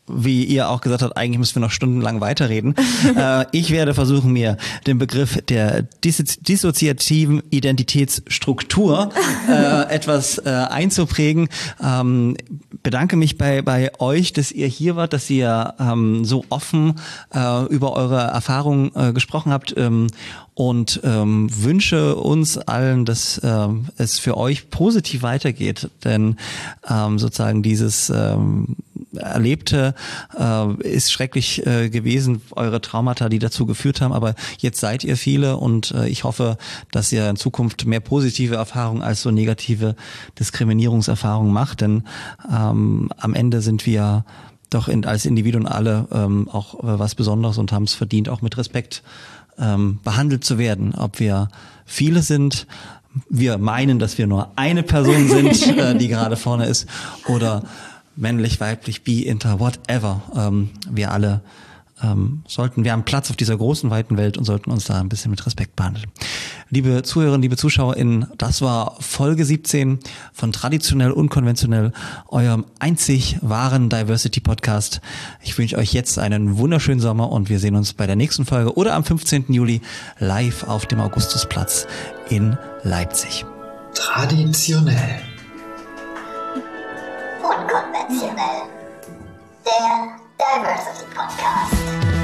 wie ihr auch gesagt habt, eigentlich müssen wir noch stundenlang weiterreden. äh, ich werde versuchen, mir den Begriff der dis- dissoziativen Identitätsstruktur äh, etwas äh, einzuprägen. Ähm, bedanke mich bei bei euch, dass ihr hier wart, dass ihr ähm, so offen äh, über eure Erfahrungen äh, gesprochen habt ähm, und ähm, wünsche uns allen, dass ähm, es für euch positiv weitergeht, denn ähm, sozusagen dieses ähm, Erlebte äh, ist schrecklich äh, gewesen, eure Traumata, die dazu geführt haben, aber jetzt seid ihr viele und äh, ich hoffe, dass ihr in Zukunft mehr positive Erfahrungen als so negative Diskriminierungserfahrungen macht, denn ähm, am Ende sind wir doch in, als Individuen alle ähm, auch äh, was Besonderes und haben es verdient, auch mit Respekt ähm, behandelt zu werden. Ob wir viele sind, wir meinen, dass wir nur eine Person sind, äh, die gerade vorne ist, oder männlich, weiblich, bi, inter, whatever. Ähm, wir alle ähm, sollten, wir haben Platz auf dieser großen, weiten Welt und sollten uns da ein bisschen mit Respekt behandeln. Liebe Zuhörerinnen, liebe ZuschauerInnen, das war Folge siebzehn von Traditionell Unkonventionell, eurem einzig wahren Diversity-Podcast. Ich wünsche euch jetzt einen wunderschönen Sommer und wir sehen uns bei der nächsten Folge oder am fünfzehnten Juli live auf dem Augustusplatz in Leipzig. Traditionell. Unkonventionell. Der Diversity Podcast.